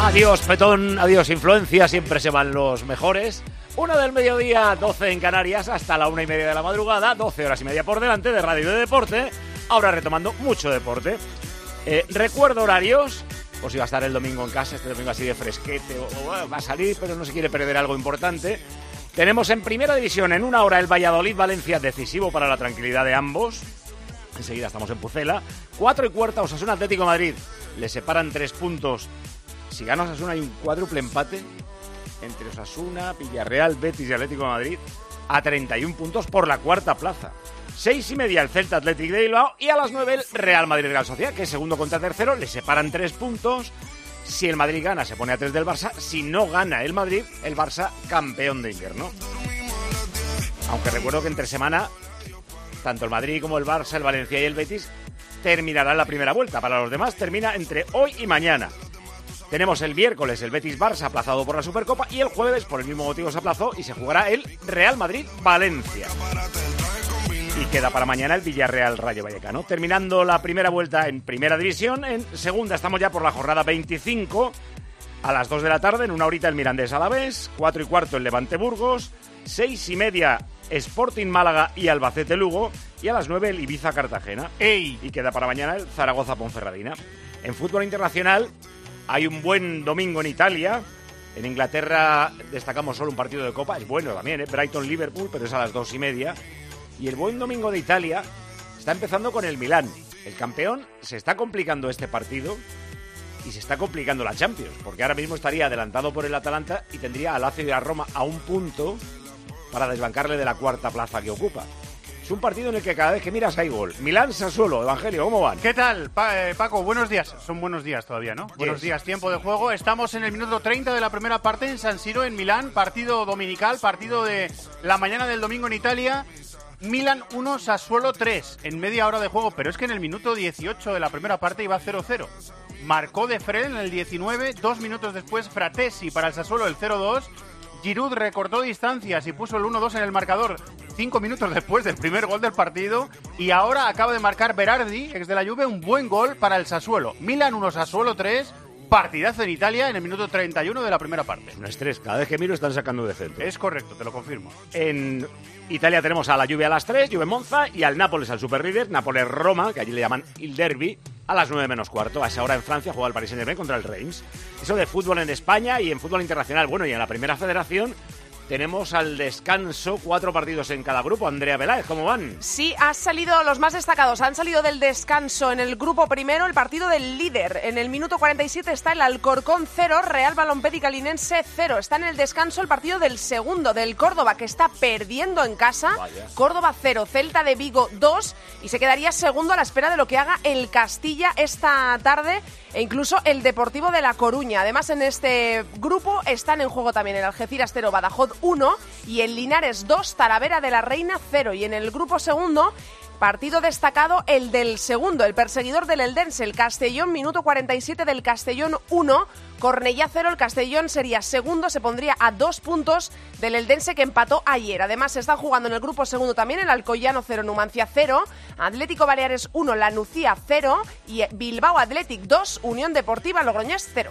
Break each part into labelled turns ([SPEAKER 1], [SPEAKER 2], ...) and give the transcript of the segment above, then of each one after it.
[SPEAKER 1] Adiós Petón, adiós influencia, siempre se van los mejores. 1 del mediodía, 12 en Canarias, hasta la 1:30 de la madrugada, 12 horas y media por delante de radio y de deporte. Ahora retomando mucho deporte. Recuerdo horarios, pues si va a estar el domingo en casa, este domingo así de fresquete, o va a salir, pero no se quiere perder algo importante. Tenemos en primera división en 1 hora el Valladolid-Valencia, decisivo para la tranquilidad de ambos. Enseguida estamos en Pucela. 4:15, Osasuna Atlético de Madrid. Le separan 3 puntos. Si gana Osasuna hay un cuádruple empate entre Osasuna, Villarreal, Betis y Atlético de Madrid a 31 puntos por la cuarta plaza. 6:30 el Celta Athletic de Bilbao y a las 9 el Real Madrid Real Sociedad, que es segundo contra tercero, le separan 3 puntos. Si el Madrid gana se pone a 3 del Barça, si no gana el Madrid, el Barça campeón de invierno. Aunque recuerdo que entre semana tanto el Madrid como el Barça, el Valencia y el Betis terminarán la primera vuelta. Para los demás termina entre hoy y mañana. Tenemos el miércoles el Betis-Barça aplazado por la Supercopa y el jueves por el mismo motivo se aplazó y se jugará el Real Madrid-Valencia. Y queda para mañana el Villarreal-Rayo Vallecano. Terminando la primera vuelta en primera división, en segunda estamos ya por la jornada 25. A las 2 de la tarde, en una horita el Mirandés-Alavés, 4:15 el Levante-Burgos, 6:30 Sporting Málaga y Albacete-Lugo y a las 9 el Ibiza-Cartagena. Y queda para mañana el Zaragoza-Ponferradina. En fútbol internacional hay un buen domingo en Italia. En Inglaterra destacamos solo un partido de Copa, es bueno también, Brighton-Liverpool, pero es a las 2:30. Y el buen domingo de Italia está empezando con el Milán. El campeón se está complicando este partido y se está complicando la Champions, porque ahora mismo estaría adelantado por el Atalanta y tendría a Lazio y a Roma a un punto para desbancarle de la cuarta plaza que ocupa. Es un partido en el que cada vez que miras hay gol. Milán-Sassuolo, Evangelio, ¿cómo van?
[SPEAKER 2] ¿Qué tal, Paco? Buenos días. Son buenos días todavía, ¿no? Yes. Buenos días, tiempo de juego. Estamos en el minuto 30 de la primera parte en San Siro, en Milán. Partido dominical, partido de la mañana del domingo en Italia. Milan 1, Sassuolo 3 en media hora de juego, pero es que en el minuto 18 de la primera parte iba 0-0. Marcó De Frel en el 19, 2 minutos después Fratesi para el Sassuolo el 0-2. Giroud recortó distancias y puso el 1-2 en el marcador 5 minutos después del primer gol del partido. Y ahora acaba de marcar Berardi, ex de la Juve, un buen gol para el Sassuolo. Milan 1, Sassuolo 3. Partidazo en Italia en el minuto 31 de la primera parte.
[SPEAKER 1] Es un estrés, cada vez que miro están sacando de centro.
[SPEAKER 2] Es correcto, te lo confirmo.
[SPEAKER 1] En Italia tenemos a la Juve a las 3, Juve Monza, y al Nápoles al Superlíder, Nápoles-Roma, que allí le llaman el Derby, a las 9:15. A esa hora en Francia juega el Paris Saint-Germain contra el Reims. Eso de fútbol en España y en fútbol internacional. Bueno, y en la primera federación tenemos al descanso 4 partidos en cada grupo. Andrea Peláez, ¿cómo van?
[SPEAKER 3] Sí, han salido los más destacados. Han salido del descanso en el grupo primero el partido del líder. En el minuto 47 está el Alcorcón 0, Real Balompédica Linense 0. Está en el descanso el partido del segundo, del Córdoba, que está perdiendo en casa. Vaya. Córdoba 0, Celta de Vigo 2. Y se quedaría segundo a la espera de lo que haga el Castilla esta tarde e incluso el Deportivo de La Coruña. Además, en este grupo están en juego también el Algeciras 0, Badajoz 1 y el Linares 2, Talavera de la Reina 0. Y en el grupo segundo, partido destacado el del segundo, el perseguidor del Eldense, el Castellón, minuto 47 del Castellón 1, Cornellá 0, el Castellón sería segundo, se pondría a 2 puntos del Eldense que empató ayer. Además, se están jugando en el grupo segundo también el Alcoyano 0, Numancia 0, Atlético Baleares 1, Lanucía 0 y Bilbao Athletic 2, Unión Deportiva Logroñés 0.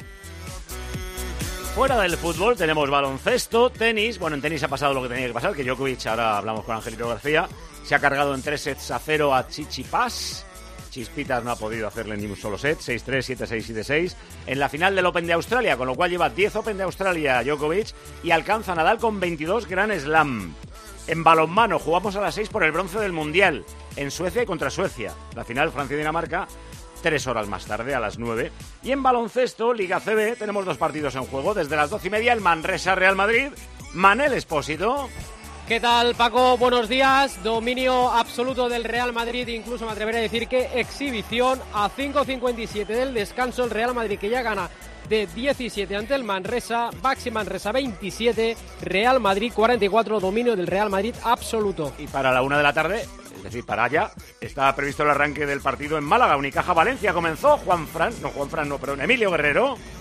[SPEAKER 1] Fuera del fútbol tenemos baloncesto, tenis. Bueno, en tenis ha pasado lo que tenía que pasar, que Djokovic, ahora hablamos con Angelito García, se ha cargado en 3-0 a Tsitsipas. Chispitas no ha podido hacerle ni un solo set, 6-3, 7-6, 7-6. En la final del Open de Australia, con lo cual lleva 10 Open de Australia Djokovic y alcanza a Nadal con 22 Grand Slam. En balonmano jugamos a las 6 por el bronce del Mundial, en Suecia y contra Suecia. La final Francia-Dinamarca, 3 horas más tarde, a las 9. Y en baloncesto, Liga CB, tenemos 2 partidos en juego. Desde las 12:30, el Manresa-Real Madrid. Manel Espósito.
[SPEAKER 4] ¿Qué tal, Paco? Buenos días. Dominio absoluto del Real Madrid, incluso me atreveré a decir que exhibición. A 5:57 del descanso, el Real Madrid que ya gana de 17 ante el Manresa. Baxi Manresa 27, Real Madrid 44, dominio del Real Madrid absoluto.
[SPEAKER 1] Y para la 1 de la tarde, es decir, para allá, está previsto el arranque del partido en Málaga. Unicaja Valencia comenzó. Emilio Guerrero.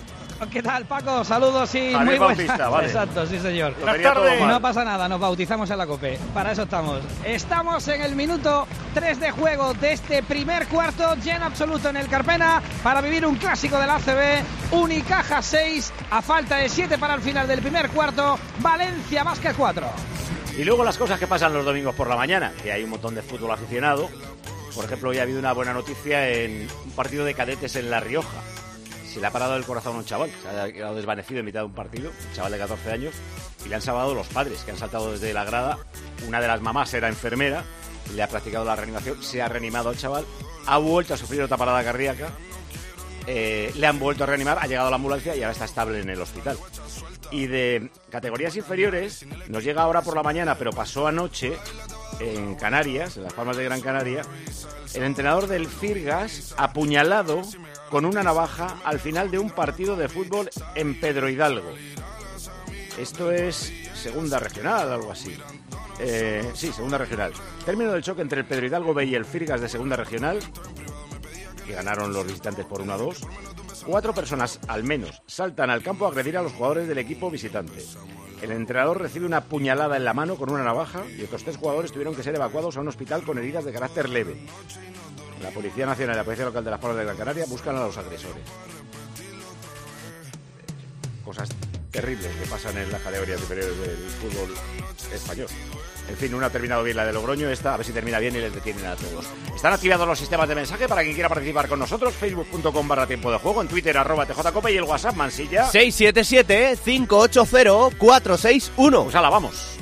[SPEAKER 5] ¿Qué tal, Paco? Saludos y
[SPEAKER 1] Javier
[SPEAKER 5] muy buenas.
[SPEAKER 1] Bautista, vale.
[SPEAKER 5] Exacto, sí, señor.
[SPEAKER 1] Lo tenía todo mal.
[SPEAKER 5] No pasa nada, nos bautizamos en la COPE. Para eso estamos. Estamos en el minuto 3 de juego de este primer cuarto, lleno absoluto en el Carpena, para vivir un clásico del ACB. Unicaja 6, a falta de 7 para el final del primer cuarto. Valencia Basket 4.
[SPEAKER 1] Y luego las cosas que pasan los domingos por la mañana, que hay un montón de fútbol aficionado. Por ejemplo, hoy ha habido una buena noticia en un partido de cadetes en La Rioja. Se le ha parado el corazón a un chaval, se ha quedado desvanecido en mitad de un partido, un chaval de 14 años, y le han salvado los padres, que han saltado desde la grada. Una de las mamás era enfermera, le ha practicado la reanimación, se ha reanimado al chaval, ha vuelto a sufrir otra parada cardíaca, le han vuelto a reanimar, ha llegado la ambulancia y ahora está estable en el hospital. Y de categorías inferiores, nos llega ahora por la mañana, pero pasó anoche en Canarias, en las Palmas de Gran Canaria, el entrenador del Firgas apuñalado con una navaja al final de un partido de fútbol en Pedro Hidalgo. Esto es segunda regional, algo así. Sí, segunda regional. Término del choque entre el Pedro Hidalgo B y el Firgas de segunda regional, que ganaron los visitantes por 1-2. 4 personas, al menos, saltan al campo a agredir a los jugadores del equipo visitante. El entrenador recibe una puñalada en la mano con una navaja y otros 3 jugadores tuvieron que ser evacuados a un hospital con heridas de carácter leve. La Policía Nacional y la Policía Local de las Palmas de Gran Canaria buscan a los agresores. Cosas terribles que pasan en las categorías inferiores del fútbol español. En fin, una ha terminado bien la de Logroño, esta a ver si termina bien y les detienen a todos. Están activados los sistemas de mensaje para quien quiera participar con nosotros. Facebook.com/tiempo de juego, en Twitter @TJCope y el WhatsApp Mansilla
[SPEAKER 6] 677-580-461.
[SPEAKER 1] Pues ala, vamos.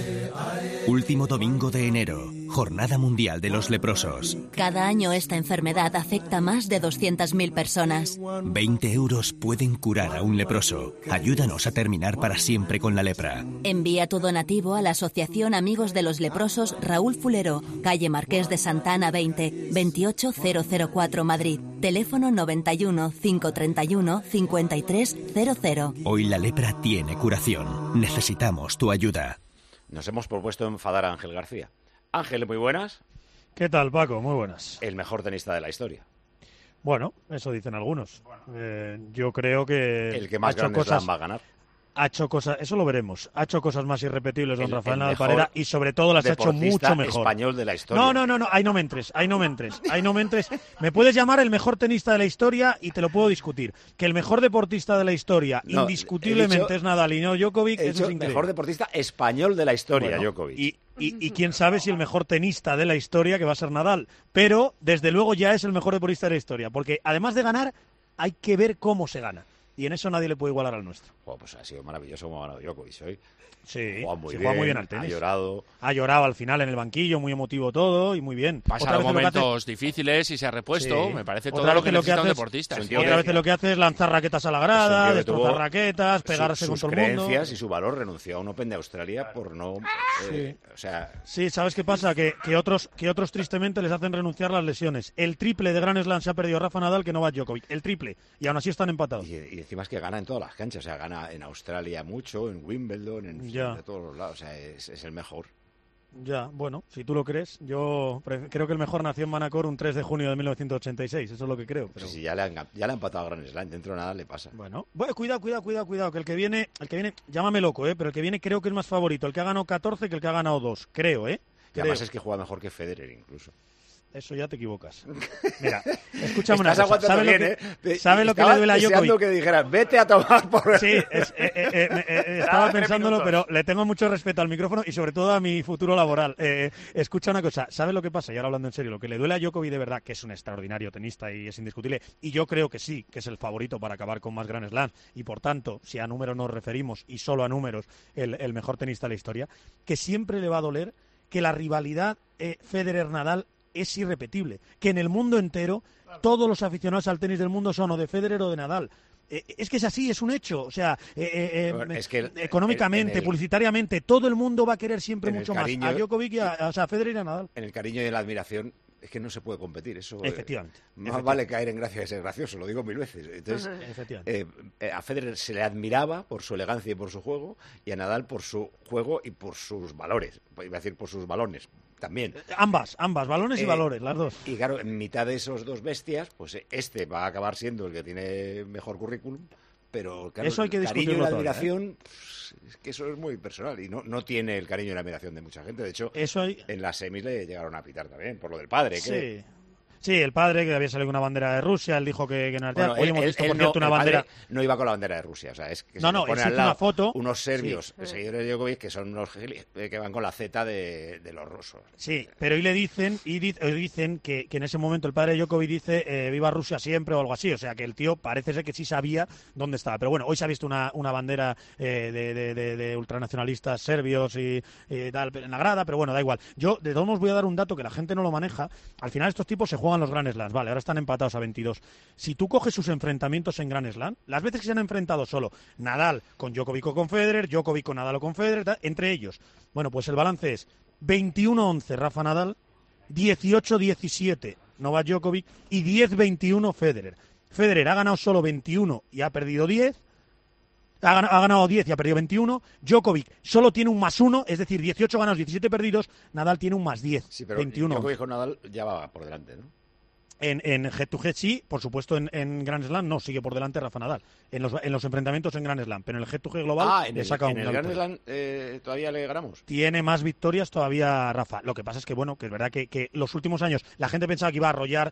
[SPEAKER 7] Último domingo de enero, Jornada Mundial de los Leprosos.
[SPEAKER 8] Cada año esta enfermedad afecta a más de 200.000 personas.
[SPEAKER 7] 20 euros pueden curar a un leproso. Ayúdanos a terminar para siempre con la lepra.
[SPEAKER 8] Envía tu donativo a la Asociación Amigos de los Leprosos Raúl Fulero, calle Marqués de Santa Ana 20, 28004 Madrid. Teléfono 91 531 5300.
[SPEAKER 7] Hoy la lepra tiene curación. Necesitamos tu ayuda.
[SPEAKER 1] Nos hemos propuesto enfadar a Ángel García. Ángel, muy buenas.
[SPEAKER 9] ¿Qué tal, Paco? Muy buenas.
[SPEAKER 1] El mejor tenista de la historia.
[SPEAKER 9] Bueno, eso dicen algunos. Yo creo que
[SPEAKER 1] el que más Grand Slam va a ganar.
[SPEAKER 9] Ha hecho cosas, eso lo veremos. Ha hecho cosas más irrepetibles don Rafael Nadal Parera y sobre todo las ha hecho mucho mejor.
[SPEAKER 1] Español de la historia.
[SPEAKER 9] No, ahí no me entres. Me puedes llamar el mejor tenista de la historia y te lo puedo discutir. Que el mejor deportista de la historia, indiscutiblemente, es Nadal y no Djokovic, eso es increíble.
[SPEAKER 1] Mejor deportista español de la historia, Djokovic.
[SPEAKER 9] Y quién sabe si el mejor tenista de la historia, que va a ser Nadal. Pero, desde luego, ya es el mejor deportista de la historia. Porque, además de ganar, hay que ver cómo se gana. Y en eso nadie le puede igualar al nuestro.
[SPEAKER 1] Pues ha sido maravilloso como ha ganado Djokovic hoy.
[SPEAKER 9] Sí,
[SPEAKER 1] juega muy bien al tenis. Ha
[SPEAKER 9] llorado al final en el banquillo, muy emotivo todo y muy bien.
[SPEAKER 10] Pasa momentos difíciles y se ha repuesto. Me parece todo lo que necesita un deportista.
[SPEAKER 9] Otra vez lo que hace es lanzar raquetas a la grada, destrozar raquetas, pegarse con todo el mundo.
[SPEAKER 1] Sus creencias y su valor. Renunció a un Open de Australia por no...
[SPEAKER 9] Sí, ¿sabes qué pasa? Que otros tristemente les hacen renunciar las lesiones. El triple de Grand Slam se ha perdido Rafa Nadal, que no va Djokovic. El triple. Y aún así están empatados.
[SPEAKER 1] Y encima es que gana en todas las canchas. O sea, gana en Australia mucho, en Wimbledon, de todos los lados. O sea, es el mejor.
[SPEAKER 9] Ya, bueno, si tú lo crees. Yo creo que el mejor nació en Manacor un 3 de junio de 1986. Eso es lo que creo. Pero...
[SPEAKER 1] Sí, ya le ha empatado a Grand Slam. Dentro de nada le pasa.
[SPEAKER 9] Bueno, cuidado. Que el que viene, llámame loco, pero el que viene creo que es más favorito. El que ha ganado 14 que el que ha ganado 2. Creo,
[SPEAKER 1] Y además es que juega mejor que Federer incluso.
[SPEAKER 9] Eso ya te equivocas. Mira, escúchame una
[SPEAKER 1] cosa.
[SPEAKER 9] ¿Sabe lo que le duele a Djokovic?
[SPEAKER 1] Que dijeras, vete a tomar por...
[SPEAKER 9] Sí, estaba pensándolo, pero le tengo mucho respeto al micrófono y sobre todo a mi futuro laboral. Escucha una cosa, ¿sabes lo que pasa? Y ahora hablando en serio, lo que le duele a Djokovic de verdad, que es un extraordinario tenista y es indiscutible, y yo creo que sí, que es el favorito para acabar con más Grand Slam, y por tanto, si a números nos referimos, y solo a números, el mejor tenista de la historia, que siempre le va a doler que la rivalidad Federer-Nadal es irrepetible, que en el mundo entero todos los aficionados al tenis del mundo son o de Federer o de Nadal. Es que es así, es un hecho. O sea,
[SPEAKER 1] es que
[SPEAKER 9] económicamente, publicitariamente, todo el mundo va a querer siempre mucho cariño, más a Djokovic y a Federer y a Nadal.
[SPEAKER 1] En el cariño y en la admiración es que no se puede competir. Eso,
[SPEAKER 9] efectivamente.
[SPEAKER 1] Más vale caer en gracia que ser gracioso, lo digo 1000 veces. Entonces, a Federer se le admiraba por su elegancia y por su juego, y a Nadal por su juego y por sus valores. Iba a decir por sus balones. También.
[SPEAKER 9] Ambas, balones y valores, las dos.
[SPEAKER 1] Y claro, en mitad de esos dos bestias, pues este va a acabar siendo el que tiene mejor currículum,
[SPEAKER 6] Pero claro,
[SPEAKER 9] eso hay que
[SPEAKER 6] el cariño y la admiración, es que eso es muy personal y no tiene el cariño y la admiración de mucha gente. De hecho, en las semis le llegaron a pitar también, por lo del padre.
[SPEAKER 9] Sí. Sí, el padre, que había salido con una bandera de Rusia, él dijo que no era...
[SPEAKER 6] Bueno,
[SPEAKER 9] hemos visto, por cierto, una bandera...
[SPEAKER 6] No iba con la bandera de Rusia, o sea, es que
[SPEAKER 9] no,
[SPEAKER 6] se pone al lado
[SPEAKER 9] una foto...
[SPEAKER 6] unos serbios seguidores de Djokovic que son unos que van con la Z de los rusos.
[SPEAKER 9] Sí, pero y le dicen que en ese momento el padre de Djokovic dice viva Rusia siempre o algo así, o sea que el tío parece ser que sí sabía dónde estaba. Pero bueno, hoy se ha visto una bandera de ultranacionalistas serbios y tal en la grada, pero bueno, da igual. Yo, de todos modos, voy a dar un dato que la gente no lo maneja. Al final estos tipos se juegan los Grand Slams, vale, ahora están empatados a 22. Si tú coges sus enfrentamientos en Grand Slam, las veces que se han enfrentado solo Nadal con Djokovic o con Federer, Djokovic con Nadal o con Federer, entre ellos, bueno, pues el balance es 21-11 Rafa Nadal, 18-17 Novak Djokovic y 10-21 Federer. Federer ha ganado solo 21 y ha perdido 10. Ha ganado 10 y ha perdido 21. Djokovic solo tiene un +1, es decir, 18 ganados, 17 perdidos. Nadal tiene un +10.
[SPEAKER 6] Sí, pero
[SPEAKER 9] 21.
[SPEAKER 6] Djokovic con Nadal ya va por delante, ¿no?
[SPEAKER 9] En head to head sí, por supuesto en Grand Slam no, sigue por delante Rafa Nadal. En los enfrentamientos en Grand Slam, pero en el head to head global le saca
[SPEAKER 6] en el Grand Slam todavía le ganamos.
[SPEAKER 9] Tiene más victorias todavía Rafa. Lo que pasa es que bueno, que es verdad que los últimos años la gente pensaba que iba a arrollar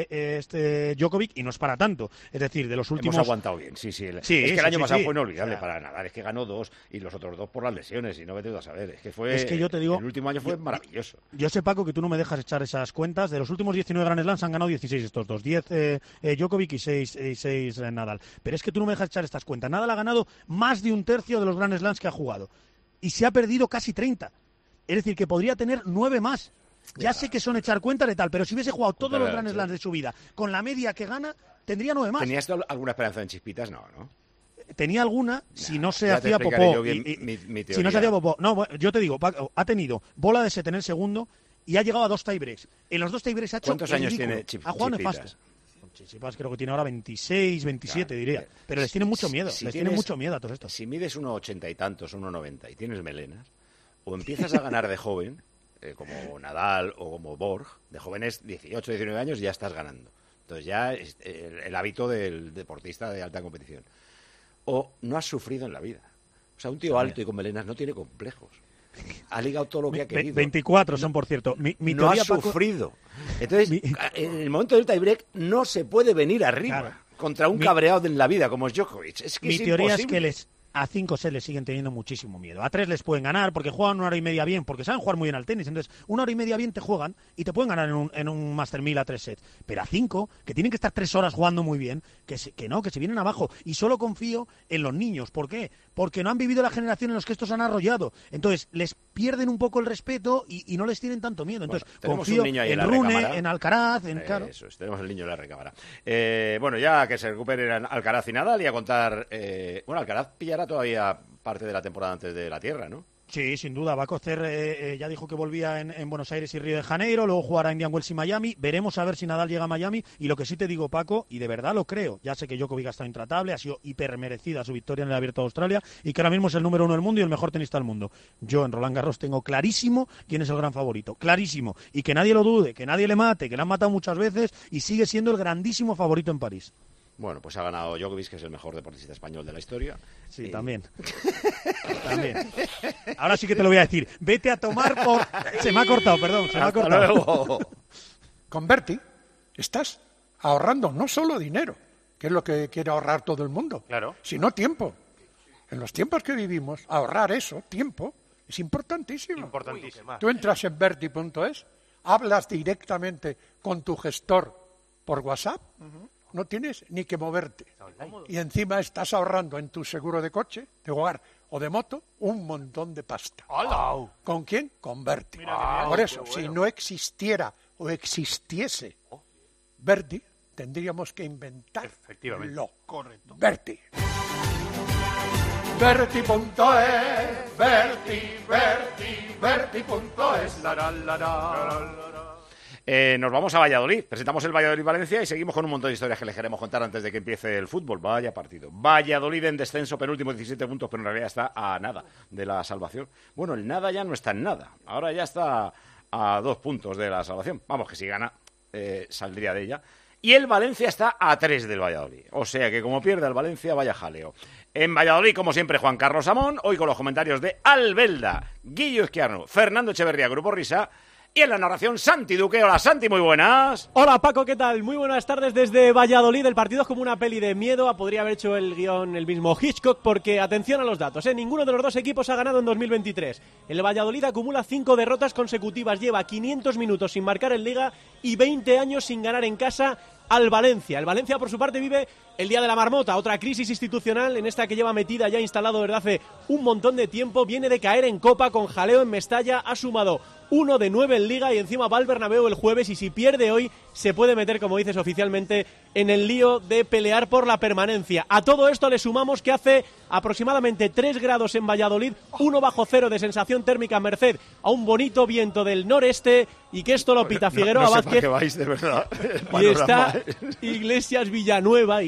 [SPEAKER 9] Djokovic y no es para tanto. Es decir, de los últimos...
[SPEAKER 6] Hemos aguantado bien, sí. Es que el año pasado fue inolvidable para Nadal, es que ganó 2 y los otros 2 por las lesiones y no vete a saber. Es que
[SPEAKER 9] yo te digo,
[SPEAKER 6] el último año fue maravilloso.
[SPEAKER 9] Yo sé, Paco, que tú no me dejas echar esas cuentas. De los últimos 19 Grand Slams han ganado 16 estos dos. 10 Djokovic y 6 Nadal. Pero es que tú no me dejas echar estas cuentas. Nadal ha ganado más de un tercio de los Grand Slams que ha jugado. Y se ha perdido casi 30. Es decir, que podría tener 9 más. Ya sé que son echar cuentas de tal, pero si hubiese jugado todos los Grand Slams de su vida con la media que gana, tendría 9 más.
[SPEAKER 6] ¿Tenías alguna esperanza en Chispitas? No.
[SPEAKER 9] Tenía alguna si no se hacía popó. Si no se hacía popó. No, yo te digo, Paco, ha tenido bola de set en el segundo y ha llegado a 2 tiebreaks. En los 2 tiebreaks ha hecho
[SPEAKER 6] ¿Cuántos años tiene
[SPEAKER 9] Chispitas? Ha jugado nefasto. Chichipas creo que tiene ahora 26, 27, diría. Pero les tiene mucho miedo. Tiene mucho miedo a todos estos.
[SPEAKER 6] Si mides 1,80 y tantos, 1,90 y tienes melenas, o empiezas a ganar de joven, como Nadal o como Borg, de jóvenes 18, 19 años, ya estás ganando. Entonces ya es el hábito del deportista de alta competición. O no has sufrido en la vida. O sea, un tío alto y con melenas no tiene complejos. Ha ligado todo lo que ha querido.
[SPEAKER 9] 24 son, por cierto. Mi
[SPEAKER 6] no
[SPEAKER 9] teoría,
[SPEAKER 6] ha sufrido. Entonces, en el momento del tiebreak no se puede venir arriba contra un cabreado en la vida como es Djokovic. Es que
[SPEAKER 9] mi teoría es que a 5 se les siguen teniendo muchísimo miedo. A 3 les pueden ganar porque juegan 1 hora y media bien, porque saben jugar muy bien al tenis. Entonces, 1 hora y media bien te juegan y te pueden ganar en un Master 1000 a 3 sets. Pero a 5, que tienen que estar 3 horas jugando muy bien, que se vienen abajo. Y solo confío en los niños. ¿Por qué? Porque no han vivido la generación en los que estos han arrollado. Entonces, les pierden un poco el respeto y no les tienen tanto miedo. Entonces, confío en Rune, en Alcaraz, claro.
[SPEAKER 6] Eso es, tenemos el niño en la recámara. Bueno, ya que se recuperen Alcaraz y Nadal y a contar... Alcaraz pillará todavía parte de la temporada antes de la Tierra, ¿no?
[SPEAKER 9] Sí, sin duda. Va a cocer, ya dijo que volvía en Buenos Aires y Río de Janeiro, luego jugará Indian Wells y Miami. Veremos a ver si Nadal llega a Miami. Y lo que sí te digo, Paco, y de verdad lo creo, ya sé que Djokovic ha estado intratable, ha sido hipermerecida su victoria en el Abierto de Australia y que ahora mismo es el número 1 del mundo y el mejor tenista del mundo. Yo en Roland Garros tengo clarísimo quién es el gran favorito, clarísimo. Y que nadie lo dude, que nadie le mate, que le han matado muchas veces y sigue siendo el grandísimo favorito en París.
[SPEAKER 6] Bueno, pues ha ganado Djokovic, que es el mejor deportista español de la historia.
[SPEAKER 9] Sí, también. También. Ahora sí que te lo voy a decir. Vete a tomar por... Se me ha cortado, perdón, se me ha cortado.
[SPEAKER 6] Luego.
[SPEAKER 11] Con Berti estás ahorrando no solo dinero, que es lo que quiere ahorrar todo el mundo, sino tiempo. En los tiempos que vivimos, ahorrar eso, tiempo, es importantísimo. Tú entras en Berti.es, hablas directamente con tu gestor por WhatsApp, no tienes ni que moverte. Y encima estás ahorrando en tu seguro de coche, de hogar o de moto, un montón de pasta.
[SPEAKER 2] ¡Hola!
[SPEAKER 11] ¿Con quién? Con Berti. Por eso, si no existiera o existiese Berti, tendríamos que inventarlo.
[SPEAKER 2] Correcto.
[SPEAKER 11] Berti. Berti.es, Berti.es,
[SPEAKER 6] Nos vamos a Valladolid, presentamos el Valladolid-Valencia y seguimos con un montón de historias que les queremos contar antes de que empiece el fútbol. Vaya partido. Valladolid en descenso, penúltimo, 17 puntos, pero en realidad está a nada de la salvación. Bueno, el nada ya no está en nada, ahora ya está a 2 puntos de la salvación. Vamos, que si gana, saldría de ella. y el Valencia está a 3 del Valladolid. O sea que como pierde el Valencia, vaya jaleo. En Valladolid, como siempre, Juan Carlos Amón, hoy con los comentarios de Albelda, Guillo Izquierdo, Fernando Echeverría, Grupo Risa, y en la narración Santi Duque. Hola Santi, muy buenas.
[SPEAKER 12] Hola Paco, ¿qué tal? Muy buenas tardes desde Valladolid. El partido es como una peli de miedo. Podría haber hecho el guión el mismo Hitchcock porque, atención a los datos, ninguno de los dos equipos ha ganado en 2023. El Valladolid acumula 5 derrotas consecutivas, lleva 500 minutos sin marcar en Liga y 20 años sin ganar en casa al Valencia. El Valencia, por su parte, vive el Día de la Marmota, otra crisis institucional en esta que lleva metida ya instalado desde hace un montón de tiempo. Viene de caer en Copa con jaleo en Mestalla, ha sumado 1 de 9 en Liga y encima va al Bernabéu el jueves, y si pierde hoy se puede meter, como dices oficialmente, en el lío de pelear por la permanencia. A todo esto le sumamos que hace aproximadamente 3 grados en Valladolid, 1 bajo cero de sensación térmica, merced a un bonito viento del noreste, y que esto lo pita Figueroa Vázquez.
[SPEAKER 6] Que vais, de verdad.
[SPEAKER 12] Y está Iglesias Villanueva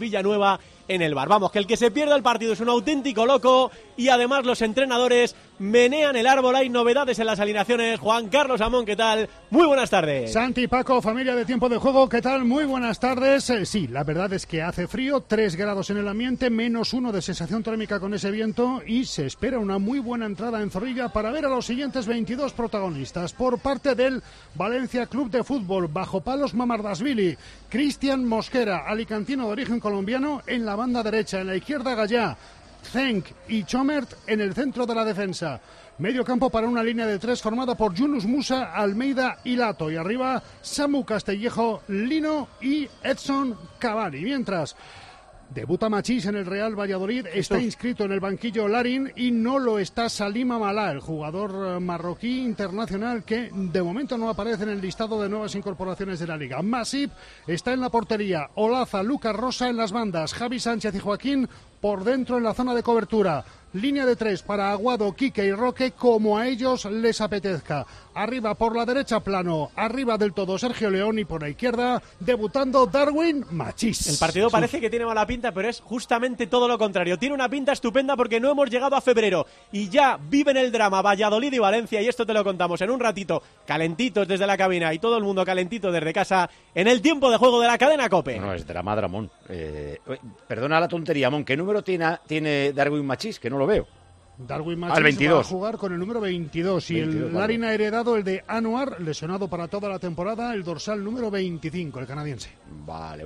[SPEAKER 12] en el bar. Vamos, que el que se pierda el partido es un auténtico loco, y además los entrenadores menean el árbol. Hay novedades en las alineaciones. Juan Carlos Amón, ¿qué tal? Muy buenas tardes.
[SPEAKER 13] Santi, Paco, familia de Tiempo de Juego, ¿qué tal? Muy buenas tardes. Sí, la verdad es que hace frío, 3 grados en el ambiente, -1 de sensación térmica con ese viento, y se espera una muy buena entrada en Zorrilla para ver a los siguientes 22 protagonistas. Por parte del Valencia Club de Fútbol, bajo palos Mamardashvili, Cristian Mosquera, alicantino de origen colombiano, en la banda derecha, en la izquierda Gallá, Zenk y Chomert en el centro de la defensa. Medio campo para una línea de 3 formada por Yunus Musa, Almeida y Lato. Y arriba Samu Castillejo, Lino y Edson Cavani. Mientras debuta Machís en el Real Valladolid, está inscrito en el banquillo Larin y no lo está Salim Amalá, el jugador marroquí internacional que de momento no aparece en el listado de nuevas incorporaciones de la Liga. Masip está en la portería, Olaza, Lucas Rosa en las bandas, Javi Sánchez y Joaquín por dentro en la zona de cobertura. Línea de 3 para Aguado, Quique y Roque, como a ellos les apetezca. Arriba por la derecha Plano, arriba del todo Sergio León, y por la izquierda debutando Darwin Machís.
[SPEAKER 12] El partido parece que tiene mala pinta, pero es justamente todo lo contrario. Tiene una pinta estupenda porque no hemos llegado a febrero y ya viven el drama Valladolid y Valencia, y esto te lo contamos en un ratito, calentitos desde la cabina y todo el mundo calentito desde casa, en el Tiempo de Juego de la cadena COPE.
[SPEAKER 6] No, es drama, Dramón. Perdona la tontería, Amón. ¿Qué número tiene Darwin Machís? Que no lo veo.
[SPEAKER 13] Darwin Machís va a jugar con el número 22 y el Larin ha heredado el de Anwar, lesionado para toda la temporada, el dorsal número 25, el canadiense.
[SPEAKER 6] Vale.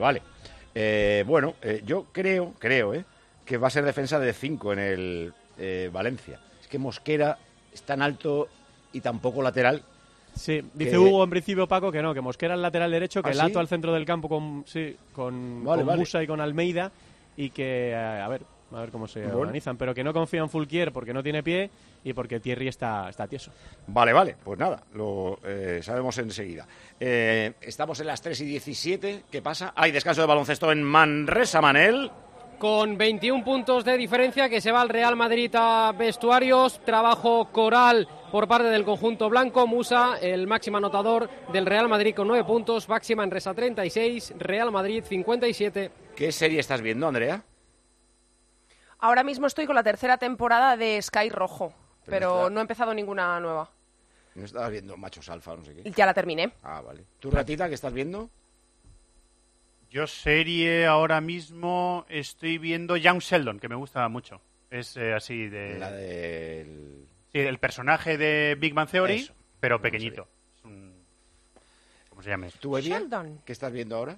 [SPEAKER 6] Bueno, yo creo que va a ser defensa de 5 en el Valencia. Es que Mosquera es tan alto y tan poco lateral.
[SPEAKER 12] Sí, dice Hugo en principio, Paco, que no, que Mosquera el lateral derecho, que Lato al centro del campo con Musa y con Almeida, y que, a ver cómo se organizan, pero que no confía en Fulquier porque no tiene pie y porque Thierry está tieso.
[SPEAKER 6] Vale, pues nada, lo sabemos enseguida. Estamos en las 3:17, ¿qué pasa? Hay descanso de baloncesto en Manresa, Manel.
[SPEAKER 4] Con 21 puntos de diferencia, que se va al Real Madrid a vestuarios. Trabajo coral por parte del conjunto blanco. Musa, el máximo anotador del Real Madrid, con 9 puntos. Baxi Manresa 36, Real Madrid 57.
[SPEAKER 6] ¿Qué serie estás viendo, Andrea?
[SPEAKER 3] Ahora mismo estoy con la 3ª temporada de Sky Rojo, pero no he empezado ninguna nueva.
[SPEAKER 6] ¿No estabas viendo Machos Alfa, no sé qué?
[SPEAKER 3] Ya la terminé.
[SPEAKER 6] Ah, vale. ¿Tú, Ratita, qué estás viendo?
[SPEAKER 2] Yo serie ahora mismo estoy viendo Young Sheldon, que me gusta mucho. Es así de...
[SPEAKER 6] La del...
[SPEAKER 2] Sí, el personaje de Big Bang Theory,
[SPEAKER 6] Eso.
[SPEAKER 2] pero pequeñito. ¿Cómo se llama?
[SPEAKER 6] ¿Tú, Sheldon? ¿Qué estás viendo ahora?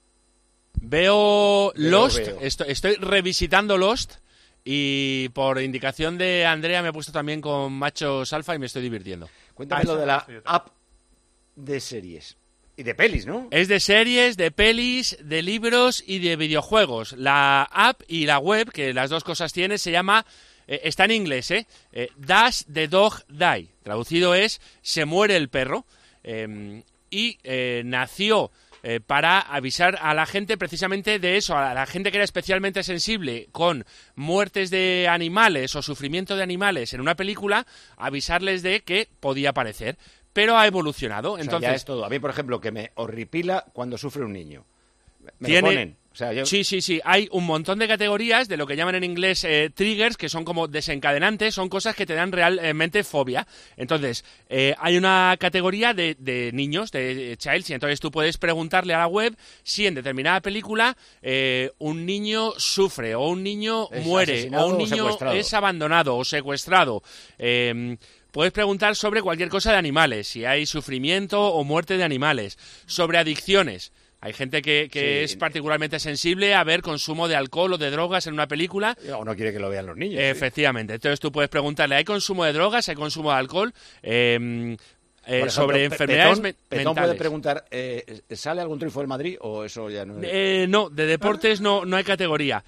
[SPEAKER 10] Veo Lost. Estoy revisitando Lost. Y por indicación de Andrea me he puesto también con Machos Alfa y me estoy divirtiendo.
[SPEAKER 6] Cuéntame lo de la app de series. Y de pelis, ¿no?
[SPEAKER 10] Es de series, de pelis, de libros y de videojuegos. La app y la web, que las dos cosas tiene, se llama... está en inglés, Does the Dog Die? Traducido es Se muere el perro. Y nació... para avisar a la gente precisamente de eso, a la gente que era especialmente sensible con muertes de animales o sufrimiento de animales en una película, avisarles de que podía aparecer. Pero ha evolucionado.
[SPEAKER 6] O sea,
[SPEAKER 10] entonces
[SPEAKER 6] ya es todo. A mí, por ejemplo, que me horripila cuando sufre un niño. Me lo ponen. O sea,
[SPEAKER 10] Sí. Hay un montón de categorías de lo que llaman en inglés triggers, que son como desencadenantes, son cosas que te dan realmente fobia. Entonces, hay una categoría de niños, de child, y entonces tú puedes preguntarle a la web si en determinada película un niño sufre, o un niño muere, o un niño es abandonado o secuestrado. Puedes preguntar sobre cualquier cosa de animales, si hay sufrimiento o muerte de animales, sobre adicciones. Hay gente que es particularmente sensible a ver consumo de alcohol o de drogas en una película.
[SPEAKER 6] O no quiere que lo vean los niños.
[SPEAKER 10] Efectivamente. Entonces tú puedes preguntarle, ¿hay consumo de drogas? ¿Hay consumo de alcohol?
[SPEAKER 6] Ejemplo,
[SPEAKER 10] sobre enfermedades
[SPEAKER 6] Petón
[SPEAKER 10] mentales.
[SPEAKER 6] Puede preguntar, ¿sale algún triunfo del Madrid o eso ya no es?
[SPEAKER 10] No, de deportes no hay categoría.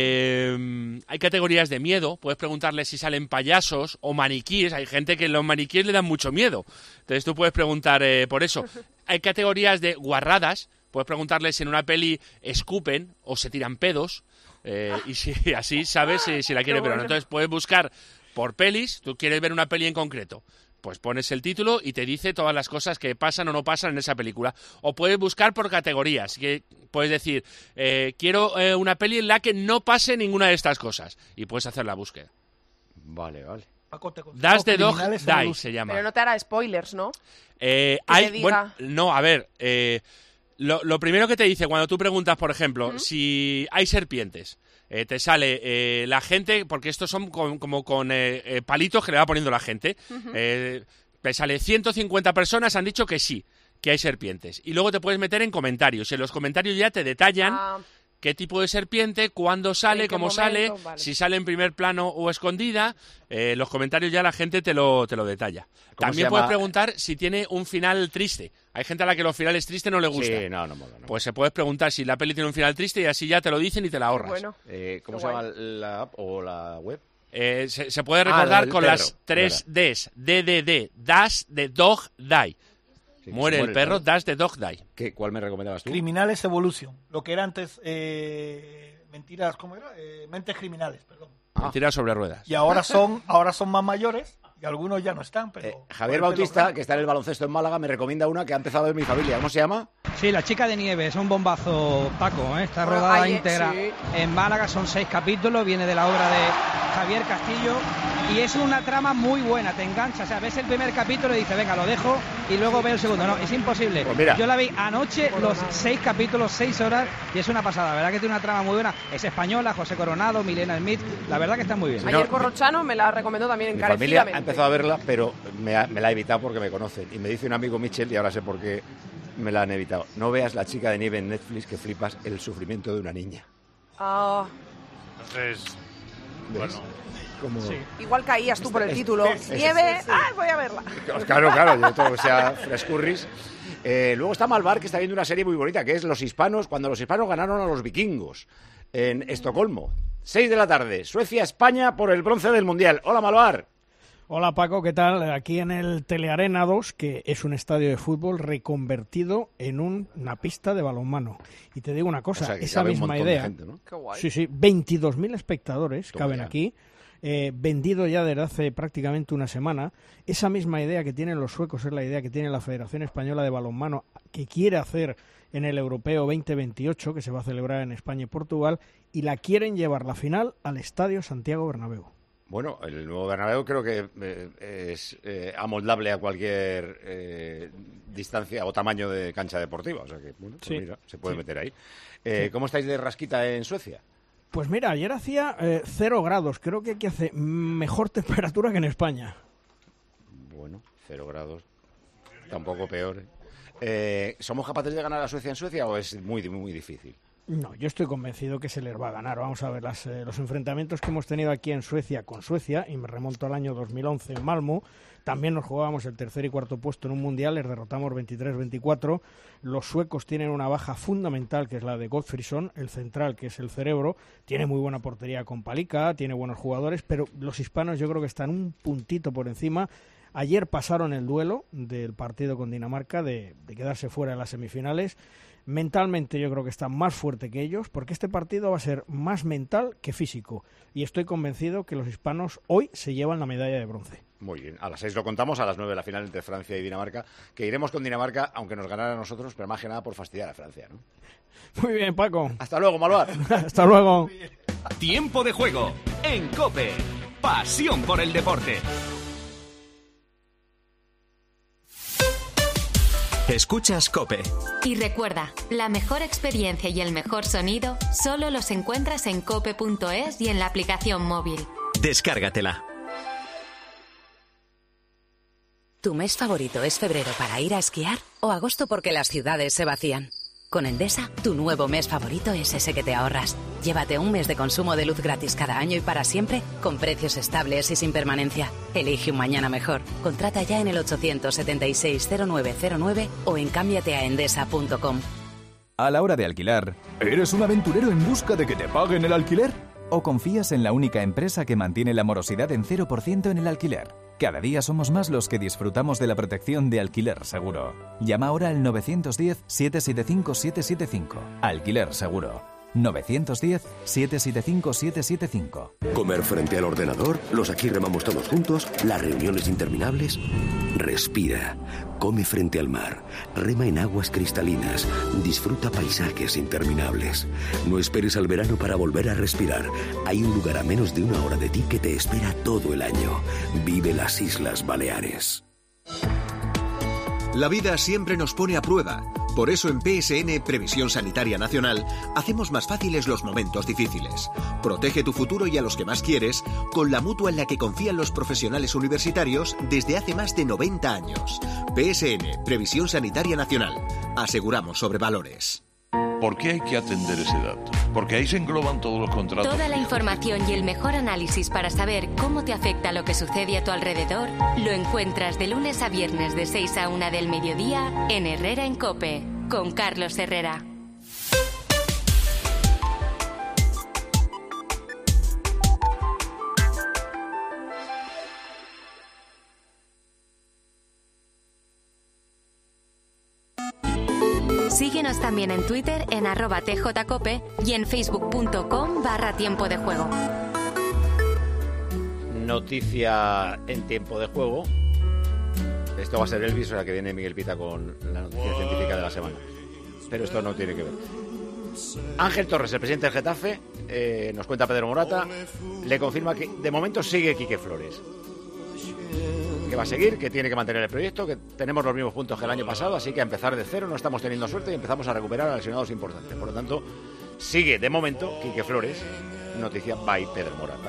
[SPEAKER 10] Hay categorías de miedo. Puedes preguntarle si salen payasos o maniquíes. Hay gente que los maniquíes le dan mucho miedo. Entonces tú puedes preguntar por eso. Hay categorías de guarradas. Puedes preguntarle si en una peli escupen o se tiran pedos. Y si así sabes si la quieres ver o no. Entonces puedes buscar por pelis. Tú quieres ver una peli en concreto. Pues pones el título y te dice todas las cosas que pasan o no pasan en esa película. O puedes buscar por categorías. Que puedes decir, quiero una peli en la que no pase ninguna de estas cosas. Y puedes hacer la búsqueda.
[SPEAKER 6] Vale.
[SPEAKER 10] Dash the Dog Die se llama.
[SPEAKER 3] Pero no te hará spoilers, ¿no?
[SPEAKER 10] No, a ver. Lo primero que te dice cuando tú preguntas, por ejemplo, si hay serpientes. Te sale la gente, porque estos son como con palitos que le va poniendo la gente. Te sale 150 personas han dicho que sí, que hay serpientes. Y luego te puedes meter en comentarios. En los comentarios ya te detallan qué tipo de serpiente, cuándo sale, cómo sale, si sale en primer plano o escondida. Los comentarios ya la gente te lo detalla. También puedes preguntar si tiene un final triste. Hay gente a la que los finales tristes no le gustan.
[SPEAKER 6] Sí, no.
[SPEAKER 10] Pues se puedes preguntar si la peli tiene un final triste y así ya te lo dicen y te la ahorras.
[SPEAKER 3] Bueno.
[SPEAKER 6] ¿Cómo se llama la app o la web?
[SPEAKER 10] Se puede recordar con las 3 Ds. DDD. Dash the Dog Die. Sí, muere el perro, Dash the Dog Die.
[SPEAKER 6] ¿Cuál me recomendabas tú?
[SPEAKER 14] Criminales Evolution. Lo que era antes mentiras, ¿cómo era? Mentes criminales, perdón.
[SPEAKER 10] Mentiras sobre ruedas.
[SPEAKER 14] Y ahora son más mayores. Y algunos ya no están, pero...
[SPEAKER 6] Javier Bautista, que está en el baloncesto en Málaga, me recomienda una que ha empezado a ver mi familia. ¿Cómo se llama?
[SPEAKER 5] Sí, La chica de nieve, es un bombazo, Paco, está rodada íntegra en Málaga, son 6 capítulos, viene de la obra de Javier Castillo y es una trama muy buena, te engancha, o sea, ves el primer capítulo y dices, venga, lo dejo y luego veo el segundo. No, es imposible.
[SPEAKER 6] Pues mira.
[SPEAKER 5] Yo la vi anoche, los 6 capítulos, 6 horas y es una pasada, la verdad que tiene una trama muy buena. Es española, José Coronado, Milena Smith, la verdad que está muy bien.
[SPEAKER 3] Ayer Corrochano me la recomendó también encarecidamente.
[SPEAKER 6] Mi familia ha empezado a verla, pero me la ha evitado porque me conocen. Y me dice un amigo Michel, y ahora sé por qué me la han evitado. No veas La chica de nieve en Netflix, que flipas el sufrimiento de una niña.
[SPEAKER 2] Entonces, bueno...
[SPEAKER 3] Sí. Igual caías tú por el título. Nieve, voy a verla.
[SPEAKER 6] Claro, yo todo que sea frescurris. Luego está Malvar, que está viendo una serie muy bonita, que es Los Hispanos, cuando los hispanos ganaron a los vikingos en Estocolmo. 6 de la tarde, Suecia-España por el bronce del Mundial. Hola, Malvar.
[SPEAKER 15] Hola Paco, ¿qué tal? Aquí en el Telearena 2, que es un estadio de fútbol reconvertido en una pista de balonmano. Y te digo una cosa, o sea, esa misma idea,
[SPEAKER 6] gente, ¿no?
[SPEAKER 3] Qué guay.
[SPEAKER 15] Sí, 22.000 espectadores caben
[SPEAKER 6] ya.
[SPEAKER 15] aquí, vendido ya desde hace prácticamente una semana. Esa misma idea que tienen los suecos es la idea que tiene la Federación Española de Balonmano, que quiere hacer en el Europeo 2028, que se va a celebrar en España y Portugal, y la quieren llevar la final al Estadio Santiago Bernabéu.
[SPEAKER 6] Bueno, el nuevo Bernabéu creo que es amoldable a cualquier distancia o tamaño de cancha deportiva. O sea que, bueno, pues mira, se puede meter ahí. ¿Cómo estáis de rasquita en Suecia?
[SPEAKER 15] Pues mira, ayer hacía 0 grados. Creo que aquí hace mejor temperatura que en España.
[SPEAKER 6] Bueno, 0 grados. Tampoco peor. ¿Somos capaces de ganar a Suecia en Suecia o es muy, muy difícil?
[SPEAKER 15] No, yo estoy convencido que se les va a ganar. Vamos a ver los enfrentamientos que hemos tenido aquí en Suecia con Suecia, y me remonto al año 2011 en Malmö. También nos jugábamos el tercer y cuarto puesto en un mundial, les derrotamos 23-24. Los suecos tienen una baja fundamental, que es la de Gottfridsson, el central, que es el cerebro. Tiene muy buena portería con Palika, tiene buenos jugadores, pero los hispanos yo creo que están un puntito por encima. Ayer pasaron el duelo del partido con Dinamarca de quedarse fuera de las semifinales. Mentalmente yo creo que está más fuerte que ellos, porque este partido va a ser más mental que físico. Y estoy convencido que los hispanos hoy se llevan la medalla de bronce.
[SPEAKER 6] Muy bien, a las 6 lo contamos, a las 9 la final entre Francia y Dinamarca, que iremos con Dinamarca, aunque nos ganara a nosotros, pero más que nada por fastidiar a Francia, ¿no?
[SPEAKER 15] Muy bien, Paco.
[SPEAKER 6] Hasta luego, Malvar.
[SPEAKER 15] Hasta luego.
[SPEAKER 7] Tiempo de juego en COPE. Pasión por el deporte. Escuchas COPE.
[SPEAKER 16] Y recuerda, la mejor experiencia y el mejor sonido solo los encuentras en cope.es y en la aplicación móvil.
[SPEAKER 7] Descárgatela.
[SPEAKER 17] ¿Tu mes favorito es febrero para ir a esquiar o agosto porque las ciudades se vacían? Con Endesa, tu nuevo mes favorito es ese que te ahorras. Llévate un mes de consumo de luz gratis cada año y para siempre, con precios estables y sin permanencia. Elige un mañana mejor. Contrata ya en el 876-0909 o en cámbiateaendesa.com.
[SPEAKER 18] A la hora de alquilar, ¿eres un aventurero en busca de que te paguen el alquiler? ¿O confías en la única empresa que mantiene la morosidad en 0% en el alquiler? Cada día somos más los que disfrutamos de la protección de Alquiler Seguro. Llama ahora al 910-775-775. Alquiler Seguro. 910-775-775.
[SPEAKER 19] Comer frente al ordenador, los aquí remamos todos juntos, las reuniones interminables. Respira, come frente al mar, rema en aguas cristalinas, disfruta paisajes interminables. No esperes al verano para volver a respirar. Hay un lugar a menos de una hora de ti que te espera todo el año. Vive las Islas Baleares.
[SPEAKER 20] La vida siempre nos pone a prueba. Por eso en PSN Previsión Sanitaria Nacional hacemos más fáciles los momentos difíciles. Protege tu futuro y a los que más quieres con la mutua en la que confían los profesionales universitarios desde hace más de 90 años. PSN Previsión Sanitaria Nacional. Aseguramos sobre valores.
[SPEAKER 21] ¿Por qué hay que atender ese dato? Porque ahí se engloban todos los contratos.
[SPEAKER 16] Toda la información y el mejor análisis para saber cómo te afecta lo que sucede a tu alrededor lo encuentras de lunes a viernes de 6 a 1 del mediodía en Herrera en COPE, con Carlos Herrera. Síguenos también en Twitter en @tjcope y en facebook.com/tiempo de juego.
[SPEAKER 6] Noticia en tiempo de juego. Esto va a ser Elvis, o sea que viene Miguel Pita con la noticia científica de la semana. Pero esto no tiene que ver. Ángel Torres, el presidente del Getafe, nos cuenta Pedro Morata, le confirma que de momento sigue Quique Flores. Que va a seguir, que tiene que mantener el proyecto, que tenemos los mismos puntos que el año pasado, así que a empezar de cero no estamos teniendo suerte y empezamos a recuperar a lesionados importantes. Por lo tanto, sigue de momento Quique Flores, noticia by Pedro Morata.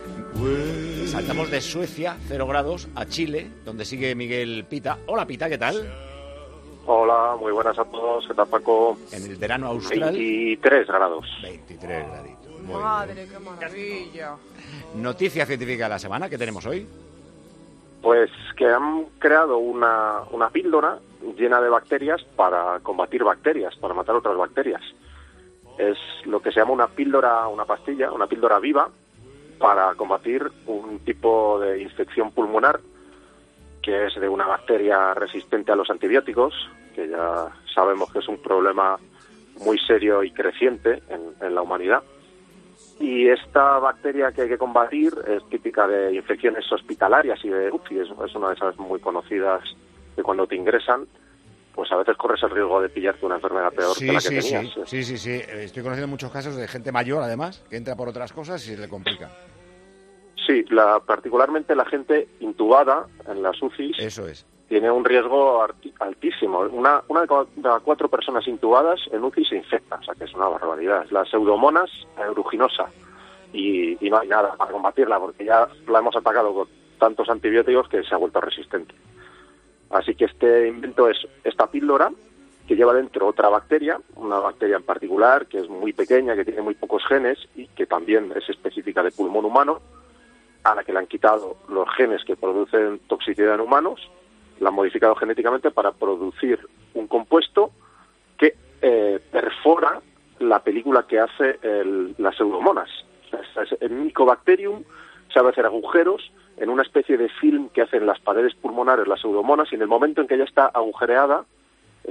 [SPEAKER 6] Saltamos de Suecia, 0 grados, a Chile, donde sigue Miguel Pita. Hola Pita, ¿qué tal?
[SPEAKER 22] Hola, muy buenas a todos, ¿qué tal Paco?
[SPEAKER 6] En el verano austral.
[SPEAKER 22] 23 grados.
[SPEAKER 6] 23 graditos.
[SPEAKER 3] Madre, qué maravilla.
[SPEAKER 6] Noticia científica de la semana, ¿qué tenemos hoy?
[SPEAKER 22] Pues que han creado una píldora llena de bacterias para combatir bacterias, para matar otras bacterias. Es lo que se llama una píldora, una pastilla, una píldora viva para combatir un tipo de infección pulmonar que es de una bacteria resistente a los antibióticos, que ya sabemos que es un problema muy serio y creciente en la humanidad. Y esta bacteria que hay que combatir es típica de infecciones hospitalarias y de UCI, es una de esas muy conocidas que cuando te ingresan, pues a veces corres el riesgo de pillarte una enfermedad peor que la que tenías.
[SPEAKER 6] Sí. Estoy conociendo muchos casos de gente mayor, además, que entra por otras cosas y se le complica.
[SPEAKER 22] Sí, particularmente la gente intubada en las UCIs.
[SPEAKER 6] Eso es.
[SPEAKER 22] Tiene un riesgo altísimo. Una de cada 4 personas intubadas en UCI se infecta, o sea que es una barbaridad. Es la Pseudomonas aeruginosa y no hay nada para combatirla porque ya la hemos atacado con tantos antibióticos que se ha vuelto resistente. Así que este invento es esta píldora que lleva dentro otra bacteria, una bacteria en particular que es muy pequeña, que tiene muy pocos genes y que también es específica de pulmón humano, a la que le han quitado los genes que producen toxicidad en humanos, la han modificado genéticamente para producir un compuesto que perfora la película que hace las pseudomonas. El Mycobacterium sabe hacer agujeros en una especie de film que hacen las paredes pulmonares las pseudomonas y en el momento en que ya está agujereada,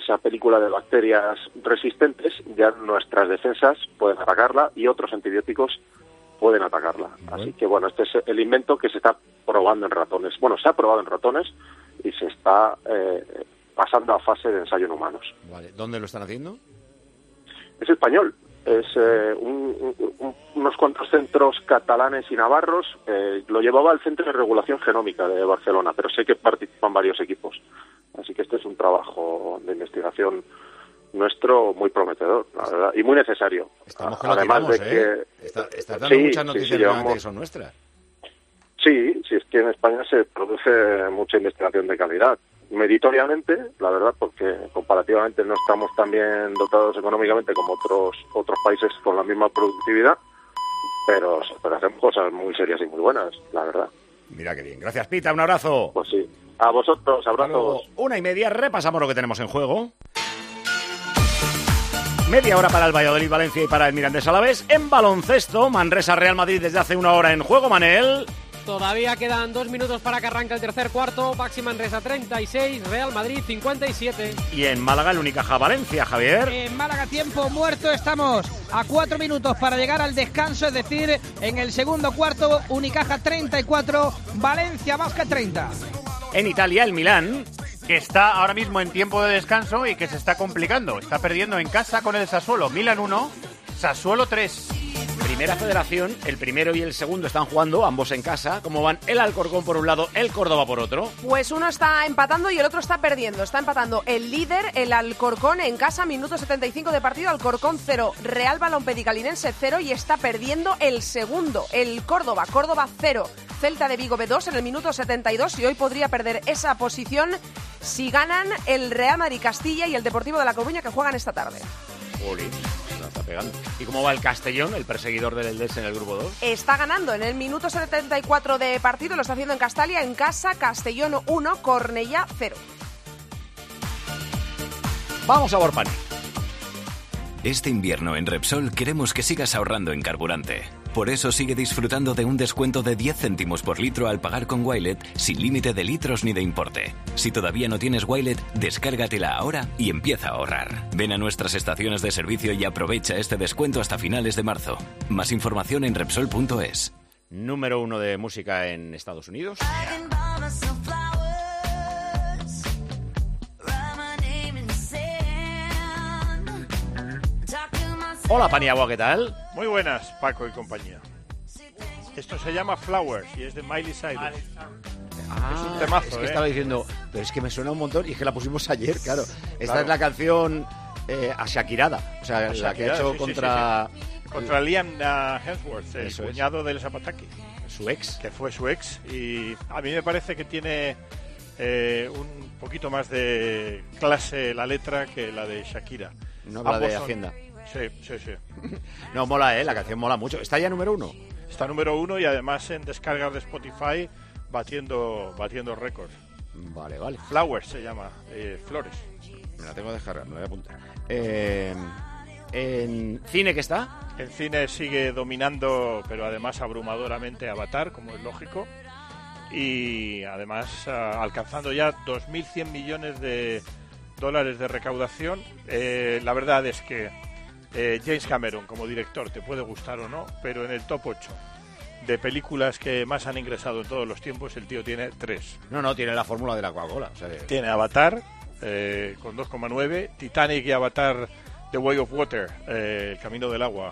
[SPEAKER 22] esa película de bacterias resistentes, ya nuestras defensas pueden atacarla y otros antibióticos pueden atacarla. Así que, bueno, este es el invento que se está probando en ratones. Bueno, se ha probado en ratones y se está pasando a fase de ensayo en humanos.
[SPEAKER 6] Vale. ¿Dónde lo están haciendo?
[SPEAKER 22] Es español. Es unos cuantos centros catalanes y navarros. Lo llevaba el Centro de Regulación Genómica de Barcelona, pero sé que participan varios equipos. Así que este es un trabajo de investigación nuestro muy prometedor, la verdad, y muy necesario.
[SPEAKER 6] Estamos que lo
[SPEAKER 22] Además
[SPEAKER 6] tiramos,
[SPEAKER 22] de que...
[SPEAKER 6] Estás dando muchas noticias que son nuestras.
[SPEAKER 22] Sí, es que en España se produce mucha investigación de calidad. Meritoriamente, la verdad, porque comparativamente no estamos tan bien dotados económicamente como otros países con la misma productividad, pero hacemos cosas muy serias y muy buenas, la verdad.
[SPEAKER 6] Mira qué bien. Gracias, Pita. Un abrazo.
[SPEAKER 22] Pues sí. A vosotros, abrazos.
[SPEAKER 6] 1:30, repasamos lo que tenemos en juego. Media hora para el Valladolid, Valencia y para el Mirandés Alavés. En baloncesto, Manresa Real Madrid desde hace 1 hora en juego, Manel.
[SPEAKER 4] Todavía quedan 2 minutos para que arranque el tercer cuarto. Baxi Manresa 36, Real Madrid 57.
[SPEAKER 6] Y en Málaga, el Unicaja Valencia, Javier.
[SPEAKER 5] En Málaga, tiempo muerto. Estamos a 4 minutos para llegar al descanso, es decir, en el segundo cuarto, Unicaja 34, Valencia Basket 30.
[SPEAKER 6] En Italia, el Milán,
[SPEAKER 2] que está ahora mismo en tiempo de descanso y que se está complicando. Está perdiendo en casa con el Sassuolo. Milán 1, Sassuolo 3.
[SPEAKER 6] Primera Federación, el primero y el segundo están jugando, ambos en casa. ¿Cómo van? El Alcorcón por un lado, el Córdoba por otro.
[SPEAKER 3] Pues uno está empatando y el otro está perdiendo. Está empatando el líder, el Alcorcón, en casa, minuto 75 de partido, Alcorcón 0, Real Balompédica Linense 0, y está perdiendo el segundo, el Córdoba 0, Celta de Vigo B2 en el minuto 72, y hoy podría perder esa posición si ganan el Real Madrid Castilla y el Deportivo de La Coruña, que juegan esta tarde.
[SPEAKER 6] Jolín, se la está pegando. ¿Y cómo va el Castellón, el perseguidor del Eldes en el grupo 2?
[SPEAKER 3] Está ganando en el minuto 74 de partido, lo está haciendo en Castalia, en casa, Castellón 1, Cornellá 0.
[SPEAKER 6] Vamos a Borpani.
[SPEAKER 7] Este invierno en Repsol queremos que sigas ahorrando en carburante. Por eso sigue disfrutando de un descuento de 10 céntimos por litro al pagar con Wilet, sin límite de litros ni de importe. Si todavía no tienes Wilet, descárgatela ahora y empieza a ahorrar. Ven a nuestras estaciones de servicio y aprovecha este descuento hasta finales de marzo. Más información en Repsol.es.
[SPEAKER 6] Número 1 de música en Estados Unidos. Hola, Paniagua, ¿qué tal?
[SPEAKER 1] Muy buenas, Paco y compañía. Esto se llama Flowers y es de Miley Cyrus. Es un temazo,
[SPEAKER 6] es que estaba diciendo, pero es que me suena un montón y es que la pusimos ayer, claro. Esta
[SPEAKER 1] Claro.
[SPEAKER 6] es la canción a Shakirada, o sea, la que ha hecho contra...
[SPEAKER 1] Contra Liam Hemsworth, el
[SPEAKER 6] Eso es.
[SPEAKER 1] cuñado del Zapataki.
[SPEAKER 6] Su ex.
[SPEAKER 1] Que fue su ex. Y a mí me parece que tiene un poquito más de clase la letra que la de Shakira.
[SPEAKER 6] No habla
[SPEAKER 1] Ambos
[SPEAKER 6] de
[SPEAKER 1] son-
[SPEAKER 6] Hacienda.
[SPEAKER 1] Sí.
[SPEAKER 6] No, mola, la canción mola mucho. ¿Está ya número 1?
[SPEAKER 1] Está número 1 y además en descargas de Spotify batiendo récords.
[SPEAKER 6] Vale.
[SPEAKER 1] Flowers se llama, flores.
[SPEAKER 6] Me la tengo que descargar, me la voy a apuntar. ¿En cine qué está?
[SPEAKER 1] El cine sigue dominando, pero además abrumadoramente, Avatar, como es lógico. Y además alcanzando ya 2.100 millones de dólares de recaudación. La verdad es que James Cameron, como director, te puede gustar o no, pero en el top 8 de películas que más han ingresado en todos los tiempos, el tío tiene 3.
[SPEAKER 6] No, tiene la fórmula de la Coca-Cola. O sea,
[SPEAKER 1] Tiene Avatar con 2,9, Titanic y Avatar The Way of Water, El Camino del Agua,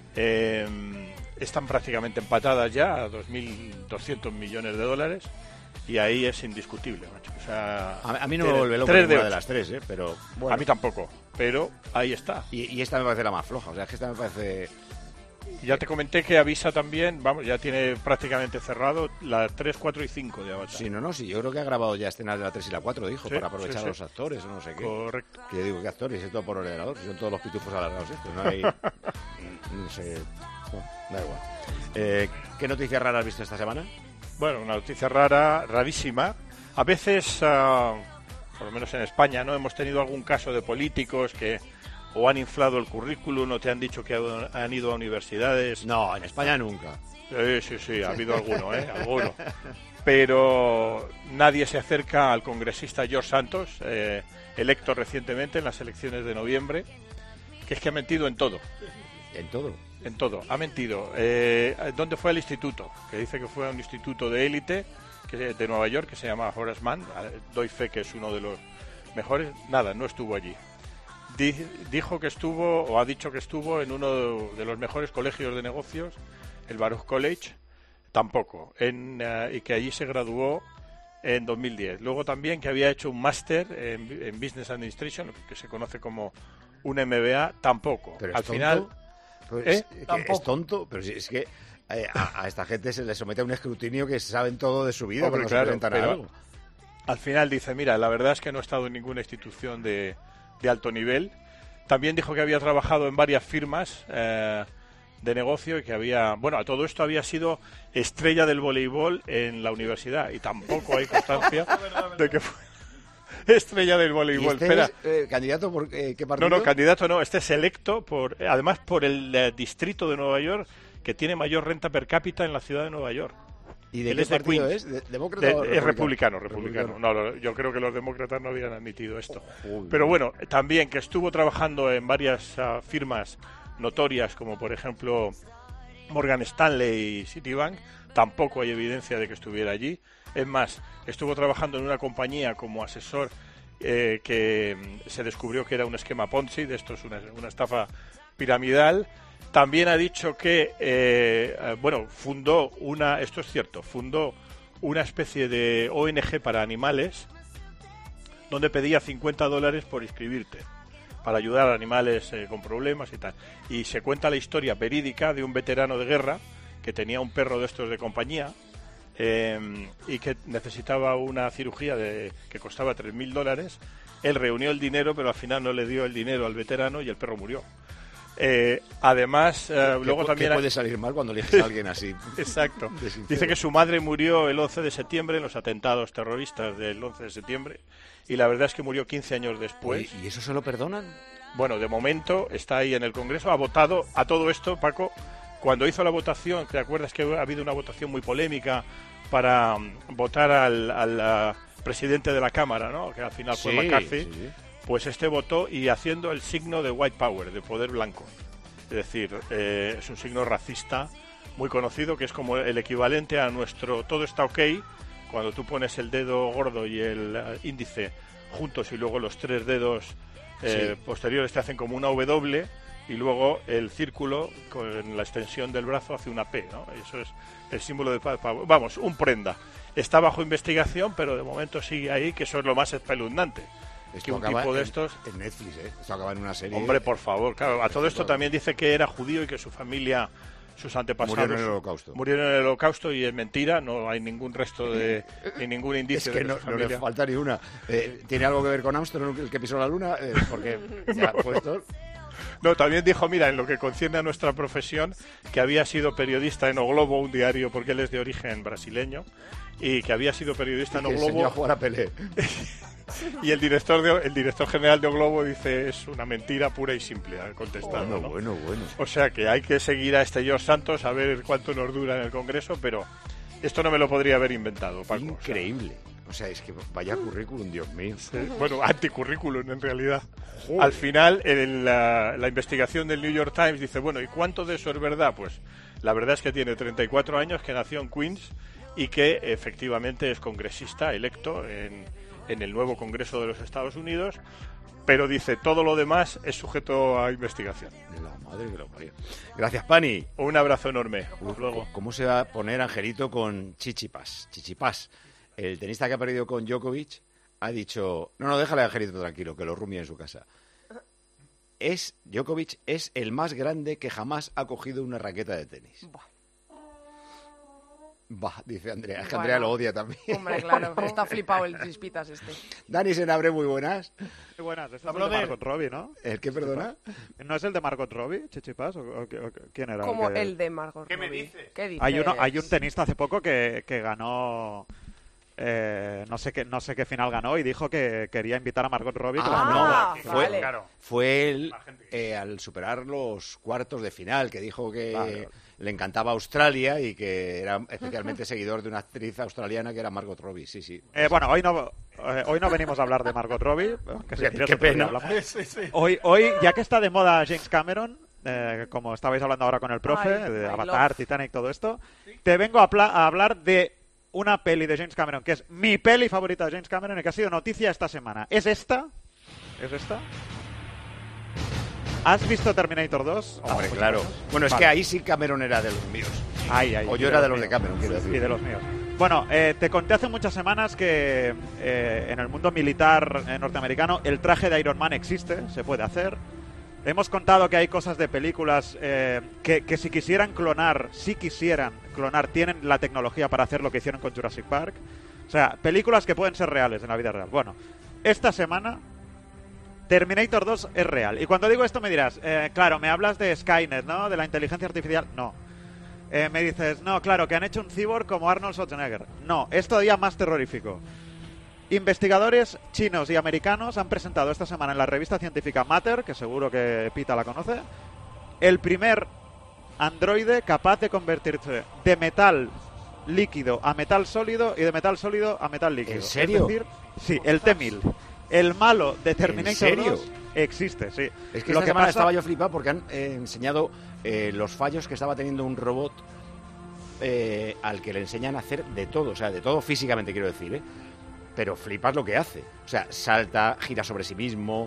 [SPEAKER 1] están prácticamente empatadas ya a 2.200 millones de dólares, y ahí es indiscutible, macho. O sea,
[SPEAKER 6] a mí no me vuelve loco
[SPEAKER 1] 3
[SPEAKER 6] ninguna de las tres, pero bueno.
[SPEAKER 1] A mí tampoco, pero ahí está.
[SPEAKER 6] Y esta me parece la más floja, o sea, es que esta me parece...
[SPEAKER 1] Ya te comenté que avisa también, vamos, ya tiene prácticamente cerrado la 3, 4 y 5 de Avatar.
[SPEAKER 6] Sí, yo creo que ha grabado ya escenas de la 3 y la 4, dijo,
[SPEAKER 1] Sí,
[SPEAKER 6] para aprovechar
[SPEAKER 1] sí,
[SPEAKER 6] a los
[SPEAKER 1] sí.
[SPEAKER 6] actores o no sé qué.
[SPEAKER 1] Correcto.
[SPEAKER 6] Que yo digo, ¿qué actores? Es todo por ordenador, son todos los pitufos alargados estos, no hay... no sé... Bueno, da igual. ¿Qué noticias raras has visto esta semana?
[SPEAKER 1] Bueno, una noticia rarísima. A veces, por lo menos en España, no hemos tenido algún caso de políticos que o han inflado el currículum o te han dicho que han ido a universidades.
[SPEAKER 6] No, en España nunca.
[SPEAKER 1] Sí, ha habido alguno, alguno. Pero nadie se acerca al congresista George Santos, electo recientemente en las elecciones de noviembre, que es que ha mentido en todo.
[SPEAKER 6] ¿En todo?
[SPEAKER 1] En todo, ha mentido. ¿Dónde fue el instituto? Que dice que fue a un instituto de élite de Nueva York que se llama Horace Mann. Doy fe que es uno de los mejores. Nada, no estuvo allí. Dijo que estuvo, o ha dicho que estuvo en uno de los mejores colegios de negocios, el Baruch College, tampoco, y que allí se graduó en 2010. Luego también que había hecho un máster en Business Administration, que se conoce como un MBA, tampoco.
[SPEAKER 6] Pero
[SPEAKER 1] al final...
[SPEAKER 6] Es tonto, pero es que a esta gente se les somete a un escrutinio que saben todo de su vida.
[SPEAKER 1] Hombre,
[SPEAKER 6] cuando
[SPEAKER 1] claro,
[SPEAKER 6] se presentan a algo.
[SPEAKER 1] Al final dice, mira, la verdad es que no he estado en ninguna institución de alto nivel. También dijo que había trabajado en varias firmas de negocio y que había... Bueno, a todo esto había sido estrella del voleibol en la universidad y tampoco hay constancia de que fue estrella del voleibol.
[SPEAKER 6] ¿Y este es, candidato por qué partido?
[SPEAKER 1] No, candidato no. Este es electo, además por el distrito de Nueva York que tiene mayor renta per cápita en la ciudad de Nueva York.
[SPEAKER 6] ¿Y de qué partido es? ¿Demócrata o
[SPEAKER 1] es republicano? No, yo creo que los demócratas no habían admitido esto. Pero bueno, también que estuvo trabajando en varias firmas notorias, como por ejemplo Morgan Stanley y Citibank, tampoco hay evidencia de que estuviera allí. Es más, estuvo trabajando en una compañía como asesor que se descubrió que era un esquema Ponzi, de esto es una estafa piramidal. También ha dicho que, fundó esto es cierto, fundó una especie de ONG para animales donde pedía $50 por inscribirte para ayudar a animales con problemas y tal. Y se cuenta la historia verídica de un veterano de guerra que tenía un perro de estos de compañía y que necesitaba una cirugía que costaba $3.000. Él reunió el dinero, pero al final no le dio el dinero al veterano y el perro murió. Además, luego también...
[SPEAKER 6] ¿Qué puede salir mal cuando eliges a alguien así?
[SPEAKER 1] Exacto. Dice que su madre murió el 11 de septiembre en los atentados terroristas del 11 de septiembre y la verdad es que murió 15 años después.
[SPEAKER 6] ¿Y eso se lo perdonan?
[SPEAKER 1] Bueno, de momento está ahí en el Congreso, ha votado a todo esto, Paco. Cuando hizo la votación, ¿te acuerdas que ha habido una votación muy polémica para votar al presidente de la Cámara, ¿no? Que al final fue McCarthy? Sí. Pues este votó y haciendo el signo de white power, de poder blanco. Es decir, es un signo racista muy conocido que es como el equivalente a nuestro todo está ok, cuando tú pones el dedo gordo y el índice juntos y luego los tres dedos posteriores te hacen como una W y luego el círculo con la extensión del brazo hace una P, ¿no? Eso es el símbolo de power. Vamos, un prenda. Está bajo investigación, pero de momento sigue ahí, que eso es lo más espeluznante.
[SPEAKER 6] Esto
[SPEAKER 1] que un
[SPEAKER 6] acaba
[SPEAKER 1] tipo de estos
[SPEAKER 6] en Netflix, esto acaba en una serie.
[SPEAKER 1] Hombre, por favor, claro. A todo esto también dice que era judío y que su familia, sus antepasados
[SPEAKER 6] murieron en el Holocausto.
[SPEAKER 1] Y es mentira, no hay ningún resto ni ningún indicio.
[SPEAKER 6] Es que
[SPEAKER 1] de
[SPEAKER 6] no le falta ni una. ¿Tiene algo que ver con Armstrong, el que pisó la luna? Porque ya puesto.
[SPEAKER 1] No, también dijo, mira, en lo que concierne a nuestra profesión, que había sido periodista en O Globo, un diario, porque él es de origen brasileño, y que había sido periodista en O Globo.
[SPEAKER 6] Enseñó a jugar a Pelé.
[SPEAKER 1] Y el director general de O Globo dice, es una mentira pura y simple, ha contestado.
[SPEAKER 6] Bueno.
[SPEAKER 1] O sea que hay que seguir a este George Santos a ver cuánto nos dura en el Congreso, pero esto no me lo podría haber inventado, Paco.
[SPEAKER 6] Increíble. O sea, es que vaya currículum, Dios mío.
[SPEAKER 1] Sí, bueno, anticurrículum en realidad. Joder. Al final, en la investigación del New York Times dice, bueno, ¿y cuánto de eso es verdad? Pues la verdad es que tiene 34 años, que nació en Queens y que efectivamente es congresista electo en el nuevo Congreso de los Estados Unidos, pero dice, todo lo demás es sujeto a investigación.
[SPEAKER 6] La madre que lo parió. Gracias, Pani.
[SPEAKER 1] Un abrazo enorme.
[SPEAKER 6] Luego. ¿Cómo se va a poner Angelito con Tsitsipas? El tenista que ha perdido con Djokovic ha dicho, no, déjale a Angelito tranquilo, que lo rumie en su casa. Djokovic es el más grande que jamás ha cogido una raqueta de tenis. Dice Andrea. Es que Andrea lo odia también.
[SPEAKER 3] Hombre, claro, está flipado el Chispitas este.
[SPEAKER 6] Dani Senabre, muy buenas.
[SPEAKER 8] Muy buenas, es el de Margot Robbie, ¿no?
[SPEAKER 6] ¿El qué, perdona?
[SPEAKER 8] ¿No es el de Margot Robbie, Tsitsipas? ¿O quién era?
[SPEAKER 3] Como el de Margot Robbie.
[SPEAKER 2] ¿Qué me dices?
[SPEAKER 3] ¿Qué dices?
[SPEAKER 8] Hay un tenista hace poco que ganó no sé qué final ganó y dijo que quería invitar a Margot Robbie.
[SPEAKER 6] Fue él al superar los cuartos de final, que dijo que le encantaba Australia y que era especialmente seguidor de una actriz australiana que era Margot Robbie. Sí.
[SPEAKER 8] Bueno, hoy no venimos a hablar de Margot Robbie.
[SPEAKER 6] Qué pena.
[SPEAKER 8] Hoy, ya que está de moda James Cameron, como estabais hablando ahora con el profe, de Avatar, Titanic, todo esto, te vengo a hablar de una peli de James Cameron, que es mi peli favorita de James Cameron y que ha sido noticia esta semana. ¿Es esta? ¿Has visto Terminator 2?
[SPEAKER 6] Hombre, claro. Bueno, es que ahí sí Cameron era de los míos. O yo era de los de Cameron, quiero decir.
[SPEAKER 8] Sí, de los míos. Bueno, te conté hace muchas semanas que en el mundo militar norteamericano el traje de Iron Man existe, se puede hacer. Hemos contado que hay cosas de películas que si quisieran clonar, tienen la tecnología para hacer lo que hicieron con Jurassic Park. O sea, películas que pueden ser reales en la vida real. Bueno, esta semana Terminator 2 es real. Y cuando digo esto me dirás, claro, me hablas de Skynet, ¿no? De la inteligencia artificial. No. Me dices, no, claro, que han hecho un cyborg como Arnold Schwarzenegger. No, es todavía más terrorífico. Investigadores chinos y americanos han presentado esta semana en la revista científica Matter, que seguro que Pita la conoce, el primer androide capaz de convertirse de metal líquido a metal sólido y de metal sólido a metal líquido.
[SPEAKER 6] ¿En serio?
[SPEAKER 8] Es decir, sí, el T-1000. El malo de Terminator 2 existe, sí.
[SPEAKER 6] Es que esta semana estaba yo flipado porque han enseñado los fallos que estaba teniendo un robot al que le enseñan a hacer de todo, o sea, de todo físicamente, quiero decir, pero flipas lo que hace. O sea, salta, gira sobre sí mismo,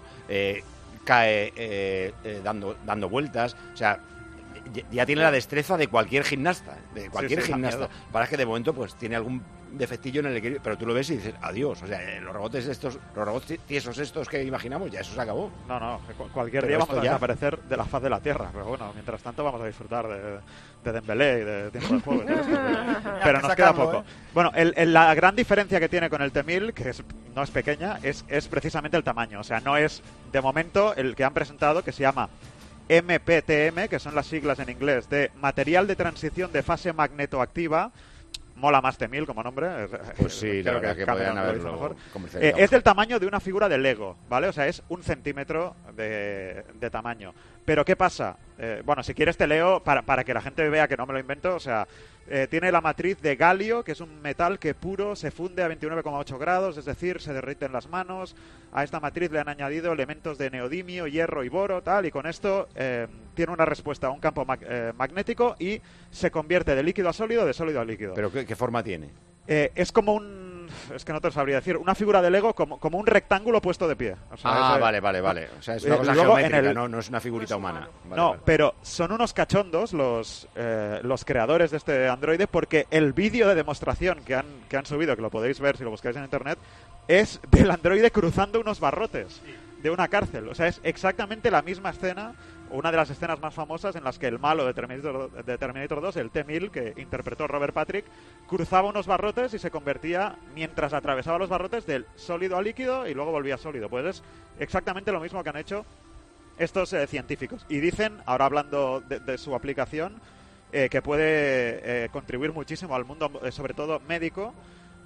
[SPEAKER 6] cae dando vueltas. O sea, ya tiene la destreza de cualquier gimnasta. Gimnasta. Para que de momento pues tiene algún defectillo en el equilibrio, pero tú lo ves y dices, adiós. O sea, los robots tiesos estos que imaginamos, ya eso se acabó.
[SPEAKER 8] No, cualquier día vamos a desaparecer de la faz de la Tierra. Pero bueno, mientras tanto vamos a disfrutar de Dembélé y de tiempo de juego. Pero nos queda poco. Bueno, la gran diferencia que tiene con el T-1000, que no es pequeña, es precisamente el tamaño. O sea, no es, de momento, el que han presentado, que se llama MPTM, que son las siglas en inglés de Material de Transición de Fase Magnetoactiva. Mola más T-1000 como nombre.
[SPEAKER 6] Pues sí, la verdad que podrían haberlo
[SPEAKER 8] mejor. Es del tamaño de una figura de Lego, ¿vale? O sea, es 1 centímetro de tamaño. Pero ¿qué pasa? Bueno, si quieres te leo para que la gente vea que no me lo invento. O sea, tiene la matriz de galio, que es un metal que puro se funde a 29,8 grados, es decir, se derrite en las manos. A esta matriz le han añadido elementos de neodimio, hierro y boro, tal, y con esto tiene una respuesta a un campo magnético y se convierte de líquido a sólido, de sólido a líquido.
[SPEAKER 6] ¿Pero qué forma tiene?
[SPEAKER 8] Es como es que no te lo sabría decir, una figura de Lego como un rectángulo puesto de pie. O sea,
[SPEAKER 6] vale. O sea, es una cosa geométrica, no es una figurita humana.
[SPEAKER 8] Pero son unos cachondos los creadores de este androide, porque el vídeo de demostración que han subido, que lo podéis ver si lo buscáis en internet, es del androide cruzando unos barrotes de una cárcel. O sea, es exactamente la misma escena, una de las escenas más famosas en las que el malo de Terminator 2, el T-1000, que interpretó Robert Patrick, cruzaba unos barrotes y se convertía, mientras atravesaba los barrotes, del sólido a líquido y luego volvía a sólido. Pues es exactamente lo mismo que han hecho estos científicos. Y dicen, ahora hablando de su aplicación, que puede contribuir muchísimo al mundo, sobre todo médico,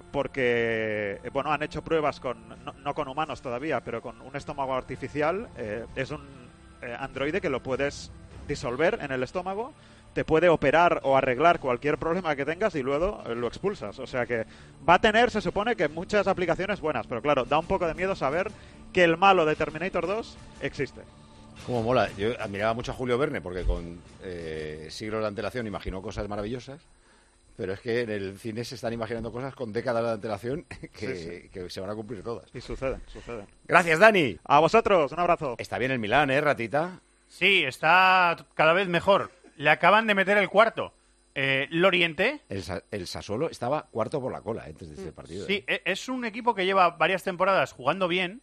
[SPEAKER 8] porque han hecho pruebas no con humanos todavía, pero con un estómago artificial. Es un androide que lo puedes disolver en el estómago, te puede operar o arreglar cualquier problema que tengas y luego lo expulsas. O sea que va a tener, se supone, que muchas aplicaciones buenas, pero claro, da un poco de miedo saber que el malo de Terminator 2 existe.
[SPEAKER 6] Como mola. Yo admiraba mucho a Julio Verne porque con siglos de antelación imaginó cosas maravillosas. Pero es que en el cine se están imaginando cosas con décadas de antelación que se van a cumplir todas.
[SPEAKER 8] Y suceden.
[SPEAKER 6] Gracias, Dani.
[SPEAKER 8] A vosotros, un abrazo.
[SPEAKER 6] Está bien el Milán, Ratita.
[SPEAKER 2] Sí, está cada vez mejor. Le acaban de meter el cuarto. Loriente.
[SPEAKER 6] El Sassuolo estaba cuarto por la cola antes de este partido.
[SPEAKER 2] Sí, es un equipo que lleva varias temporadas jugando bien,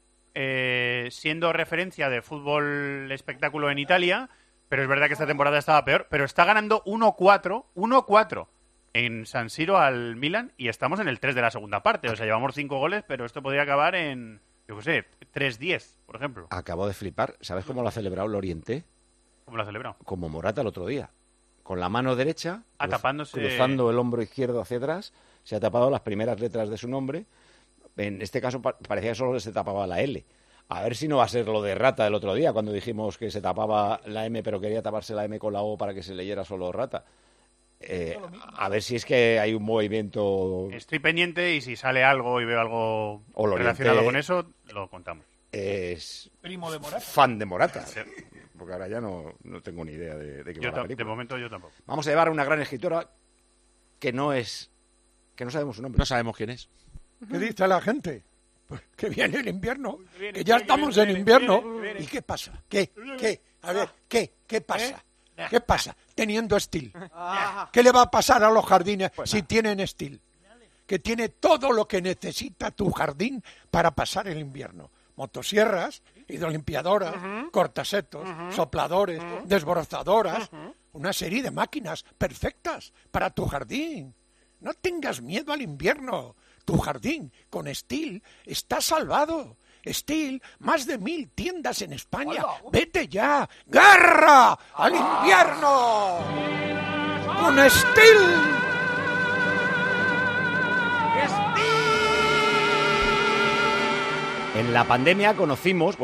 [SPEAKER 2] siendo referencia de fútbol espectáculo en Italia, pero es verdad que esta temporada estaba peor, pero está ganando 1-4 en San Siro al Milan y estamos en el 3 de la segunda parte. O sea, llevamos 5 goles, pero esto podría acabar en, 3-10, por ejemplo.
[SPEAKER 6] Acabo de flipar. ¿Sabes cómo lo ha celebrado Loriente?
[SPEAKER 2] ¿Cómo lo ha celebrado?
[SPEAKER 6] Como Morata el otro día. con la mano derecha,
[SPEAKER 2] tapándose...
[SPEAKER 6] cruzando el hombro izquierdo hacia atrás, se ha tapado las primeras letras de su nombre. En este caso parecía que solo se tapaba la L. A ver si no va a ser lo de Rata del otro día, cuando dijimos que se tapaba la M, pero quería taparse la M con la O para que se leyera solo Rata. A ver si es que hay un movimiento...
[SPEAKER 2] Estoy pendiente y si sale algo y veo algo relacionado con eso, lo contamos.
[SPEAKER 6] Es
[SPEAKER 14] primo de Morata.
[SPEAKER 6] Fan de Morata. Sí. Porque ahora ya no tengo ni idea de qué va la película.
[SPEAKER 2] De momento yo tampoco.
[SPEAKER 6] Vamos a llevar a una gran escritora que no sabemos su nombre.
[SPEAKER 10] No sabemos quién es.
[SPEAKER 9] ¿Qué dice la gente? Pues que viene el invierno, que ya estamos en invierno. ¿Y qué pasa? ¿Qué? A ver, ¿qué pasa? ¿Qué pasa teniendo Steel? ¿Qué le va a pasar a los jardines si tienen Steel? Que tiene todo lo que necesita tu jardín para pasar el invierno. Motosierras, hidrolimpiadoras, cortasetos, sopladores, desbrozadoras, una serie de máquinas perfectas para tu jardín. No tengas miedo al invierno. Tu jardín con Steel está salvado. Steel, más de 1000 tiendas en España. ¡Vete ya! ¡Guerra al invierno! ¡Con Steel!
[SPEAKER 6] En la pandemia conocimos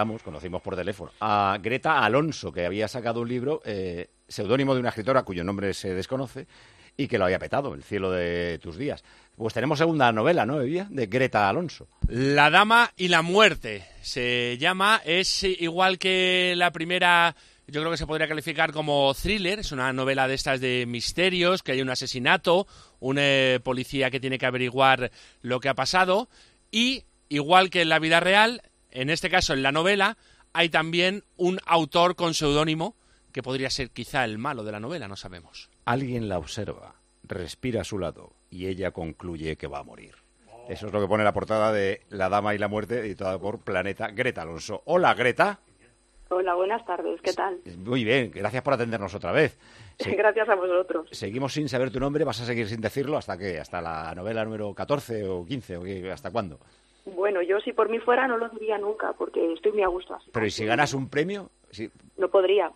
[SPEAKER 6] por teléfono a Greta Alonso, que había sacado un libro, seudónimo de una escritora cuyo nombre se desconoce, y que lo había petado, El cielo de tus días. Pues tenemos segunda novela, ¿no, Evia? De Greta Alonso.
[SPEAKER 10] La dama y la muerte se llama, es igual que la primera, yo creo que se podría calificar como thriller, es una novela de estas de misterios, que hay un asesinato, un policía que tiene que averiguar lo que ha pasado, y igual que en la vida real, en este caso en la novela, hay también un autor con seudónimo, que podría ser quizá el malo de la novela, no sabemos.
[SPEAKER 6] Alguien la observa, respira a su lado y ella concluye que va a morir. Eso es lo que pone la portada de La dama y la muerte, editada por Planeta, Greta Alonso. Hola, Greta.
[SPEAKER 11] Hola, buenas tardes, ¿qué tal?
[SPEAKER 6] Muy bien, gracias por atendernos otra vez.
[SPEAKER 11] Gracias a vosotros.
[SPEAKER 6] Seguimos sin saber tu nombre, ¿vas a seguir sin decirlo hasta qué? ¿Hasta la novela número 14 o 15 o qué? ¿Hasta cuándo?
[SPEAKER 11] Bueno, yo si por mí fuera no lo diría nunca, porque estoy muy a gusto así.
[SPEAKER 6] Pero ¿y si ganas un premio? Sí.
[SPEAKER 11] No podría.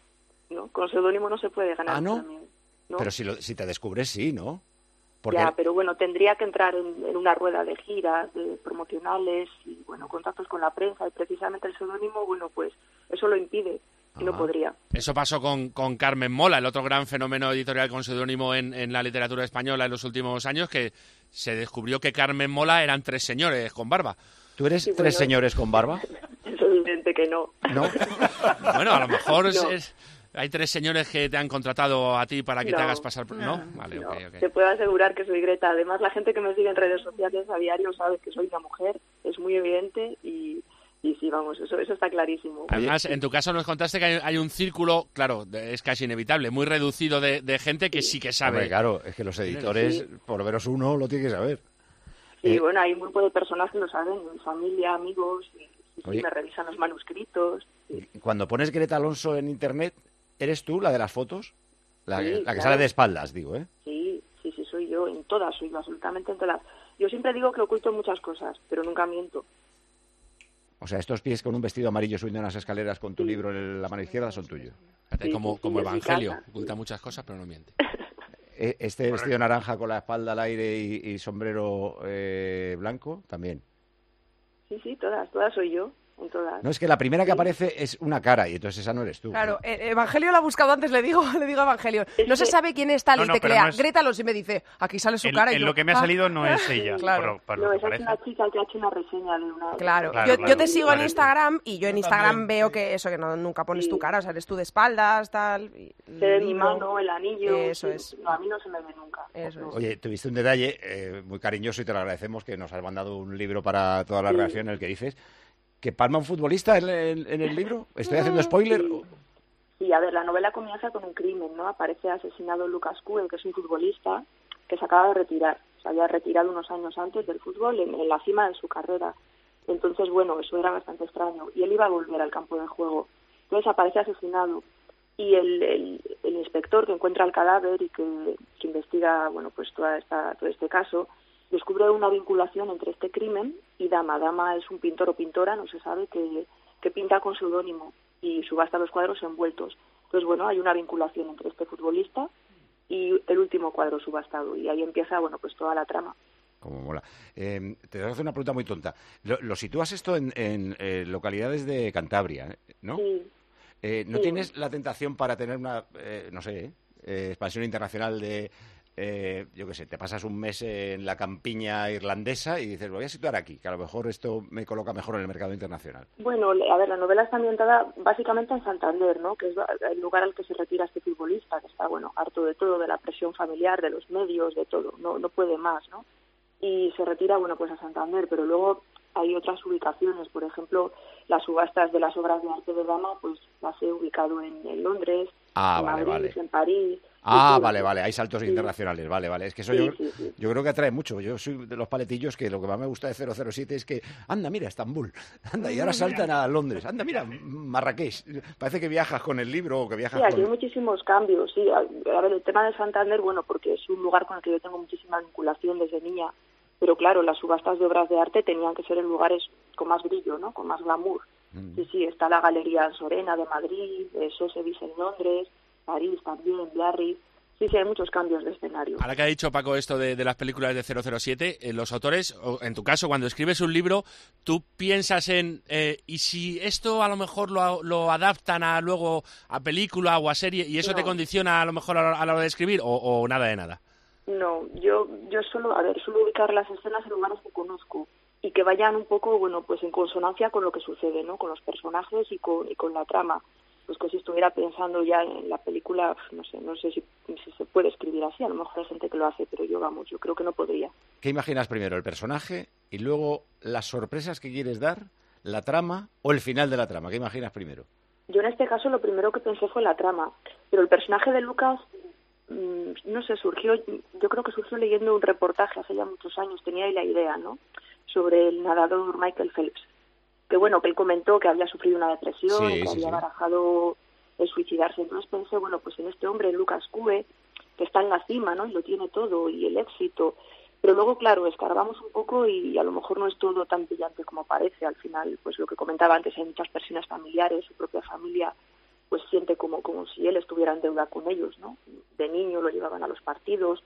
[SPEAKER 11] ¿No? Con seudónimo no se puede ganar.
[SPEAKER 6] ¿Ah, no?
[SPEAKER 11] También, ¿no?
[SPEAKER 6] Pero si te descubres, sí, ¿no? Porque...
[SPEAKER 11] Ya, pero bueno, tendría que entrar en una rueda de giras, de promocionales y, bueno, contactos con la prensa. Y precisamente el seudónimo, bueno, pues eso lo impide y no podría.
[SPEAKER 10] Eso pasó con Carmen Mola, el otro gran fenómeno editorial con seudónimo en la literatura española en los últimos años, que se descubrió que Carmen Mola eran 3 señores con barba.
[SPEAKER 6] ¿Tú eres sí, 3 señores con barba?
[SPEAKER 11] Es evidente que no.
[SPEAKER 6] ¿No?
[SPEAKER 10] Bueno, a lo mejor hay 3 señores que te han contratado a ti para que te hagas pasar por... ¿No? Vale,
[SPEAKER 11] no.
[SPEAKER 10] Okay.
[SPEAKER 11] Te puedo asegurar que soy Greta. Además, la gente que me sigue en redes sociales a diario sabe que soy una mujer. Es muy evidente y sí, vamos, eso está clarísimo.
[SPEAKER 10] Además, en tu caso nos contaste que hay un círculo, claro, es casi inevitable, muy reducido de gente que sí que sabe.
[SPEAKER 6] Hombre, claro, es que los editores, por lo menos uno, lo tiene que saber.
[SPEAKER 11] Sí, bueno, hay un grupo de personas que lo saben, mi familia, amigos, y me revisan los manuscritos. Sí.
[SPEAKER 6] Cuando pones Greta Alonso en internet, ¿eres tú la de las fotos? La que
[SPEAKER 11] claro.
[SPEAKER 6] Sale de espaldas, digo, ¿eh?
[SPEAKER 11] Sí, soy yo, en todas, soy yo, absolutamente en todas. Yo siempre digo que oculto muchas cosas, pero nunca miento.
[SPEAKER 6] O sea, estos pies con un vestido amarillo subiendo unas escaleras con tu libro en la mano izquierda son tuyos.
[SPEAKER 10] Como Evangelio, oculta muchas cosas, pero no miente.
[SPEAKER 6] Este vestido naranja con la espalda al aire y sombrero blanco, también.
[SPEAKER 11] Sí, todas soy yo, en todas.
[SPEAKER 6] No, es que la primera que aparece es una cara y entonces esa no eres tú.
[SPEAKER 3] Claro, Evangelio lo ha buscado antes, le digo a Evangelio. No se sabe quién es tal y teclea. No es... Greta Alonso y me dice, aquí sale su cara.
[SPEAKER 2] En lo que me ha salido no es ella.
[SPEAKER 3] Claro.
[SPEAKER 11] No, esa es una chica que ha hecho una reseña de una...
[SPEAKER 3] Claro. Yo te sigo en Instagram y yo en Instagram veo que eso, que nunca pones tu cara, o sea, eres tú de espaldas, tal...
[SPEAKER 11] Se ve mi mano, el anillo...
[SPEAKER 3] Eso es.
[SPEAKER 11] No, a mí no se me ve nunca.
[SPEAKER 3] Eso es.
[SPEAKER 6] Oye, tuviste un detalle muy cariñoso y te lo agradecemos, que nos has mandado un libro para toda la redacción en el que dices... ¿Que palma un futbolista en el libro? ¿Estoy haciendo spoiler?
[SPEAKER 11] Sí, a ver, la novela comienza con un crimen, ¿no? Aparece asesinado Lucas Kuhn, que es un futbolista que se acaba de retirar. Se había retirado unos años antes del fútbol, en la cima de su carrera. Entonces, bueno, eso era bastante extraño. Y él iba a volver al campo de juego. Entonces aparece asesinado. Y el inspector que encuentra el cadáver y que investiga, bueno, pues todo este caso... descubre una vinculación entre este crimen y Dama. Dama es un pintor o pintora, no se sabe, que pinta con seudónimo y subasta los cuadros envueltos. Entonces, bueno, hay una vinculación entre este futbolista y el último cuadro subastado, y ahí empieza, bueno, pues toda la trama.
[SPEAKER 6] Como mola. Te voy a hacer una pregunta muy tonta. Lo sitúas esto en localidades de Cantabria, ¿no?
[SPEAKER 11] Sí.
[SPEAKER 6] ¿No
[SPEAKER 11] Sí.
[SPEAKER 6] tienes la tentación para tener una, no sé, expansión internacional de, yo qué sé, te pasas un mes en la campiña irlandesa y dices, lo voy a situar aquí, que a lo mejor esto me coloca mejor en el mercado internacional?
[SPEAKER 11] Bueno, a ver, la novela está ambientada básicamente en Santander, ¿no? Que es el lugar al que se retira este futbolista, que está, bueno, harto de todo, de la presión familiar, de los medios, de todo, no puede más, ¿no? Y se retira, bueno, pues a Santander, pero luego hay otras ubicaciones, por ejemplo, las subastas de las obras de arte de Dama, pues las he ubicado en Londres, en Madrid, en París.
[SPEAKER 6] Vale, hay saltos internacionales, vale. Es que eso
[SPEAKER 11] Sí,
[SPEAKER 6] yo creo que atrae mucho. Yo soy de los paletillos que lo que más me gusta de 007 es que, anda, mira, Estambul, anda, y ahora saltan a Londres, anda, mira, Marrakech. Parece que viajas con el libro o que viajas
[SPEAKER 11] Sí, aquí
[SPEAKER 6] con...
[SPEAKER 11] hay muchísimos cambios, sí. A ver, el tema de Santander, bueno, porque es un lugar con el que yo tengo muchísima vinculación desde niña, pero claro, las subastas de obras de arte tenían que ser en lugares con más brillo, ¿no? Con más glamour. Sí, está la Galería Sorena de Madrid, Sotheby's en Londres, París también, Biarritz. Sí, hay muchos cambios de escenario.
[SPEAKER 10] Ahora que ha dicho Paco esto de las películas de 007, los autores, o en tu caso, cuando escribes un libro, tú piensas en, ¿y si esto a lo mejor lo adaptan luego a película o a serie y eso te condiciona a lo mejor a la hora de escribir o nada de nada?
[SPEAKER 11] No, yo suelo ubicar las escenas en lugares que conozco y que vayan un poco, bueno, pues en consonancia con lo que sucede, ¿no? Con los personajes y con la trama. Pues que si estuviera pensando ya en la película, no sé si se puede escribir así, a lo mejor hay gente que lo hace, pero yo creo que no podría.
[SPEAKER 6] ¿Qué imaginas primero, el personaje y luego las sorpresas que quieres dar, la trama o el final de la trama? ¿Qué imaginas primero?
[SPEAKER 11] Yo en este caso lo primero que pensé fue la trama, pero el personaje de Lucas, no sé, yo creo que surgió leyendo un reportaje hace ya muchos años, tenía ahí la idea, ¿no?, sobre el nadador Michael Phelps, que bueno, que él comentó que había sufrido una depresión, que había barajado el suicidarse. Entonces pensé, bueno, pues en este hombre, Lucas Coué, que está en la cima, ¿no?, y lo tiene todo, y el éxito. Pero luego, claro, escarbamos un poco y a lo mejor no es todo tan brillante como parece. Al final, pues lo que comentaba antes, hay muchas personas familiares, su propia familia, pues siente como si él estuviera en deuda con ellos, ¿no? De niño lo llevaban a los partidos,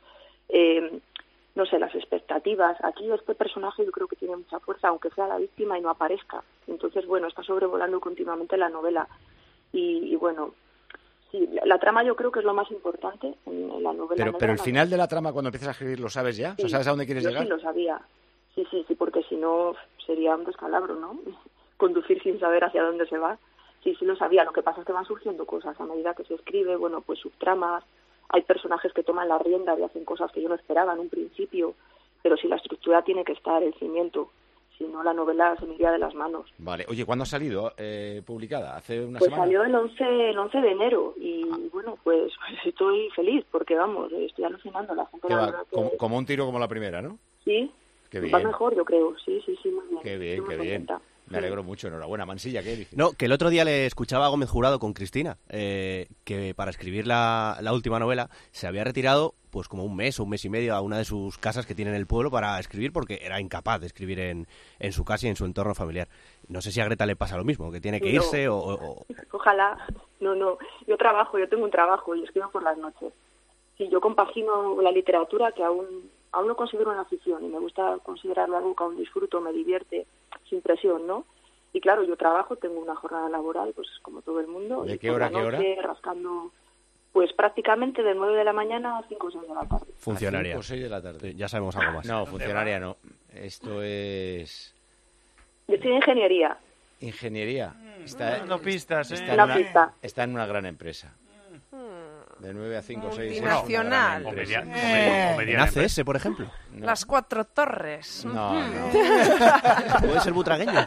[SPEAKER 11] no sé, las expectativas. Aquí este personaje yo creo que tiene mucha fuerza, aunque sea la víctima y no aparezca. Entonces, bueno, está sobrevolando continuamente la novela. Y bueno, sí, la trama yo creo que es lo más importante en la novela.
[SPEAKER 6] Pero el final de la trama, cuando empiezas a escribir, ¿lo sabes ya?
[SPEAKER 11] Sí,
[SPEAKER 6] o sea, ¿sabes a dónde quieres llegar?
[SPEAKER 11] Sí, lo sabía. Sí, porque si no sería un descalabro, ¿no? Conducir sin saber hacia dónde se va. Sí, lo sabía. Lo que pasa es que van surgiendo cosas a medida que se escribe, bueno, pues subtramas. Hay personajes que toman la rienda y hacen cosas que yo no esperaba en un principio, pero si la estructura tiene que estar, el cimiento, si no la novela se me iría de las manos.
[SPEAKER 6] Vale. Oye, ¿cuándo ha salido publicada? ¿Hace una
[SPEAKER 11] pues
[SPEAKER 6] semana?
[SPEAKER 11] Salió el 11 de enero y bueno, pues estoy feliz porque vamos, estoy alucinando. La gente
[SPEAKER 6] Como un tiro como la primera, ¿no?
[SPEAKER 11] Sí,
[SPEAKER 6] Qué bien.
[SPEAKER 11] va mejor yo creo, sí, muy bien.
[SPEAKER 6] Qué bien, qué bien. Me alegro mucho, enhorabuena. Mansilla, ¿qué dices?
[SPEAKER 12] No, que el otro día le escuchaba a Gómez Jurado con Cristina, que para escribir la última novela se había retirado pues como un mes o un mes y medio a una de sus casas que tiene en el pueblo para escribir porque era incapaz de escribir en su casa y en su entorno familiar. No sé si a Greta le pasa lo mismo, que tiene que irse o...
[SPEAKER 11] Ojalá. No, yo tengo un trabajo y escribo por las noches. Sí, yo compagino la literatura, que aún lo considero una afición y me gusta considerarlo algo que aún disfruto, me divierte, sin presión, ¿no? Y claro, yo trabajo, tengo una jornada laboral, pues como todo el mundo.
[SPEAKER 6] ¿De qué hora a qué hora?
[SPEAKER 11] Rascando, pues prácticamente de 9 de la mañana a 5 o 6 de la tarde.
[SPEAKER 12] Funcionaria.
[SPEAKER 6] 5 o 6 de la tarde.
[SPEAKER 12] Ya sabemos algo más.
[SPEAKER 6] No, funcionaria no. Esto es...
[SPEAKER 11] Yo estoy en ingeniería.
[SPEAKER 6] ¿Ingeniería?
[SPEAKER 2] No pistas,
[SPEAKER 6] Está en una gran empresa. De 9 a 5 o 6.
[SPEAKER 3] Multinacional.
[SPEAKER 12] ¿En ACS, por ejemplo?
[SPEAKER 3] No. Las Cuatro Torres.
[SPEAKER 6] No.
[SPEAKER 12] ¿Puede ser butragueño?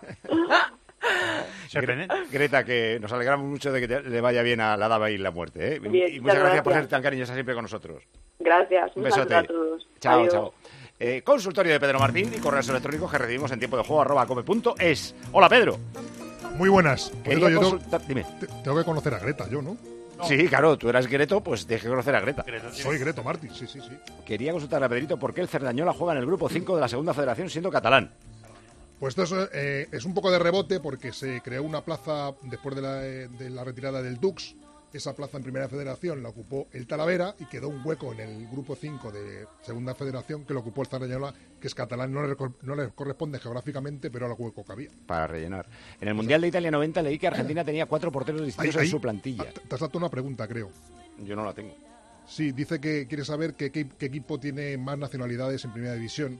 [SPEAKER 6] Greta, que nos alegramos mucho de que le vaya bien a la dama y la muerte, ¿eh?
[SPEAKER 11] Bien,
[SPEAKER 6] y muchas gracias por ser tan cariñosa siempre con nosotros.
[SPEAKER 11] Gracias.
[SPEAKER 6] Un besote.
[SPEAKER 11] A todos.
[SPEAKER 6] Chao,
[SPEAKER 11] Adiós.
[SPEAKER 6] chao. Consultorio de Pedro Martín y correos electrónicos que recibimos en tiempo de juego@cope.es. Hola, Pedro.
[SPEAKER 13] Muy buenas.
[SPEAKER 6] Quería
[SPEAKER 13] Pedro,
[SPEAKER 6] consultar... Dime.
[SPEAKER 13] Tengo que conocer a Greta, yo, ¿no?
[SPEAKER 6] Sí, claro, tú eras Greto, pues tienes que conocer a Greta.
[SPEAKER 13] Soy Greto Martín, sí.
[SPEAKER 6] Quería consultarle a Pedrito por qué el Cerdañola juega en el grupo 5 de la Segunda Federación siendo catalán.
[SPEAKER 13] Pues esto es un poco de rebote porque se creó una plaza después de la retirada del Dux esa plaza en Primera Federación la ocupó el Talavera y quedó un hueco en el grupo 5 de Segunda Federación que lo ocupó el Cerdanyola, que es catalán, no le corresponde geográficamente, pero era el hueco que había.
[SPEAKER 6] Para rellenar. En el Mundial de Italia 90 leí que Argentina tenía 4 porteros distintos en su plantilla.
[SPEAKER 13] Te has dado una pregunta, creo.
[SPEAKER 6] Yo no la tengo.
[SPEAKER 13] Sí, dice que quiere saber qué equipo tiene más nacionalidades en Primera División.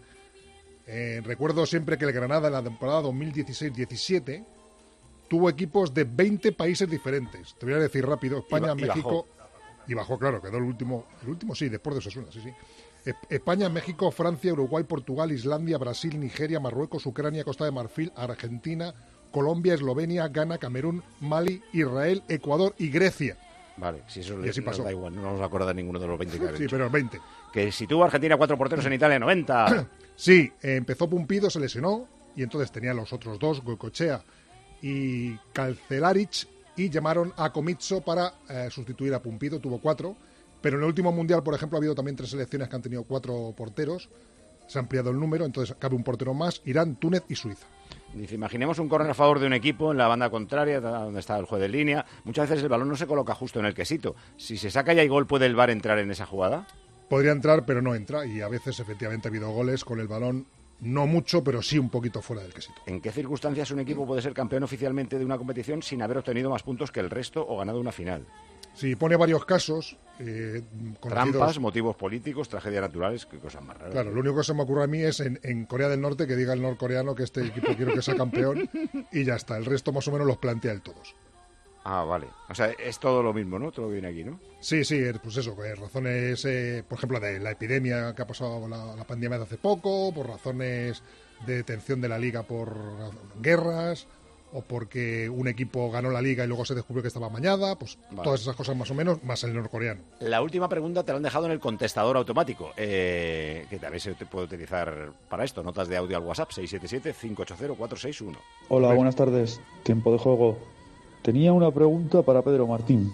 [SPEAKER 13] Recuerdo siempre que el Granada en la temporada 2016-17 tuvo equipos de 20 países diferentes. Te voy a decir rápido: España, México... Y bajó, claro, quedó el último sí, después de Osasuna, sí. España, México, Francia, Uruguay, Portugal, Islandia, Brasil, Nigeria, Marruecos, Ucrania, Costa de Marfil, Argentina, Colombia, Eslovenia, Ghana, Camerún, Mali, Israel, Ecuador y Grecia.
[SPEAKER 6] Vale, si eso
[SPEAKER 13] y así pasó.
[SPEAKER 6] Da igual, no nos acuerda de ninguno de los 20 que habéis
[SPEAKER 13] Sí,
[SPEAKER 6] dicho.
[SPEAKER 13] pero 20.
[SPEAKER 6] Que si tuvo Argentina 4 porteros en Italia 90.
[SPEAKER 13] Sí, empezó Pumpido, se lesionó, y entonces tenía los otros dos, Goicoechea y Calcelaric, y llamaron a Comizzo para sustituir a Pumpido, tuvo 4, pero en el último Mundial, por ejemplo, ha habido también 3 selecciones que han tenido 4 porteros, se ha ampliado el número, entonces cabe un portero más: Irán, Túnez y Suiza.
[SPEAKER 6] Dice, imaginemos un córner a favor de un equipo en la banda contraria, donde está el juez de línea. Muchas veces el balón no se coloca justo en el quesito. Si se saca y hay gol, ¿puede el VAR entrar en esa jugada?
[SPEAKER 13] Podría entrar, pero no entra, y a veces efectivamente ha habido goles con el balón, no mucho, pero sí un poquito fuera del quesito.
[SPEAKER 6] ¿En qué circunstancias un equipo puede ser campeón oficialmente de una competición sin haber obtenido más puntos que el resto o ganado una final?
[SPEAKER 13] Sí, pone varios casos.
[SPEAKER 6] Trampas, motivos políticos, tragedias naturales, qué cosas más raras.
[SPEAKER 13] Claro, lo único que se me ocurre a mí es en Corea del Norte que diga el norcoreano que este equipo quiero que sea campeón y ya está. El resto más o menos los plantea él todos.
[SPEAKER 6] Ah, vale. O sea, es todo lo mismo, ¿no? Todo viene aquí, ¿no?
[SPEAKER 13] Sí, pues eso, razones, por ejemplo, de la epidemia que ha pasado, la pandemia de hace poco, por razones de detención de la liga por guerras, o porque un equipo ganó la liga y luego se descubrió que estaba amañada, pues vale. Todas esas cosas más o menos, más el norcoreano.
[SPEAKER 6] La última pregunta te la han dejado en el contestador automático, que también se puede utilizar para esto. Notas de audio al WhatsApp, 677-580-461.
[SPEAKER 15] Hola, buenas tardes. Tiempo de juego. Tenía una pregunta para Pedro Martín.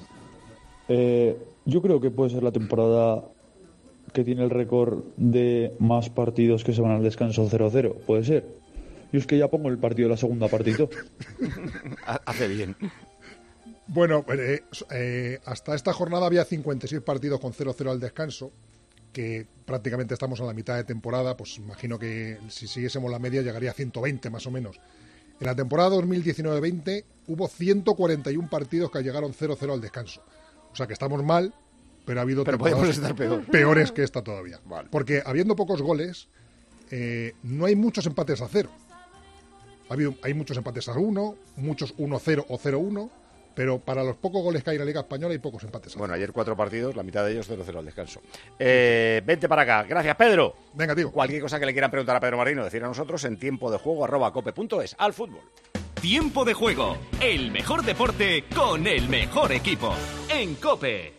[SPEAKER 15] Yo creo que puede ser la temporada que tiene el récord de más partidos que se van al descanso 0-0. ¿Puede ser? Yo es que ya pongo el partido de la segunda parte y todo.
[SPEAKER 6] Hace bien.
[SPEAKER 13] Bueno, hasta esta jornada había 56 partidos con 0-0 al descanso, que prácticamente estamos a la mitad de temporada, pues imagino que si siguiésemos la media llegaría a 120 más o menos. En la temporada 2019-20 hubo 141 partidos que llegaron 0-0 al descanso. O sea que estamos mal, pero ha habido
[SPEAKER 6] podemos estar
[SPEAKER 13] peores que esta todavía.
[SPEAKER 6] Vale.
[SPEAKER 13] Porque habiendo pocos goles, no hay muchos empates a 0. Hay muchos empates a 1, muchos 1-0 o 0-1, pero para los pocos goles que hay en la Liga Española hay pocos empates a 0.
[SPEAKER 6] Bueno, ayer 4 partidos, la mitad de ellos 0-0 al descanso. Vente para acá. Gracias, Pedro.
[SPEAKER 13] Venga, tío.
[SPEAKER 6] Cualquier cosa que le quieran preguntar a Pedro Marino, decir a nosotros en tiempodejuego@cope.es. Al fútbol.
[SPEAKER 7] Tiempo de juego, el mejor deporte con el mejor equipo. En COPE.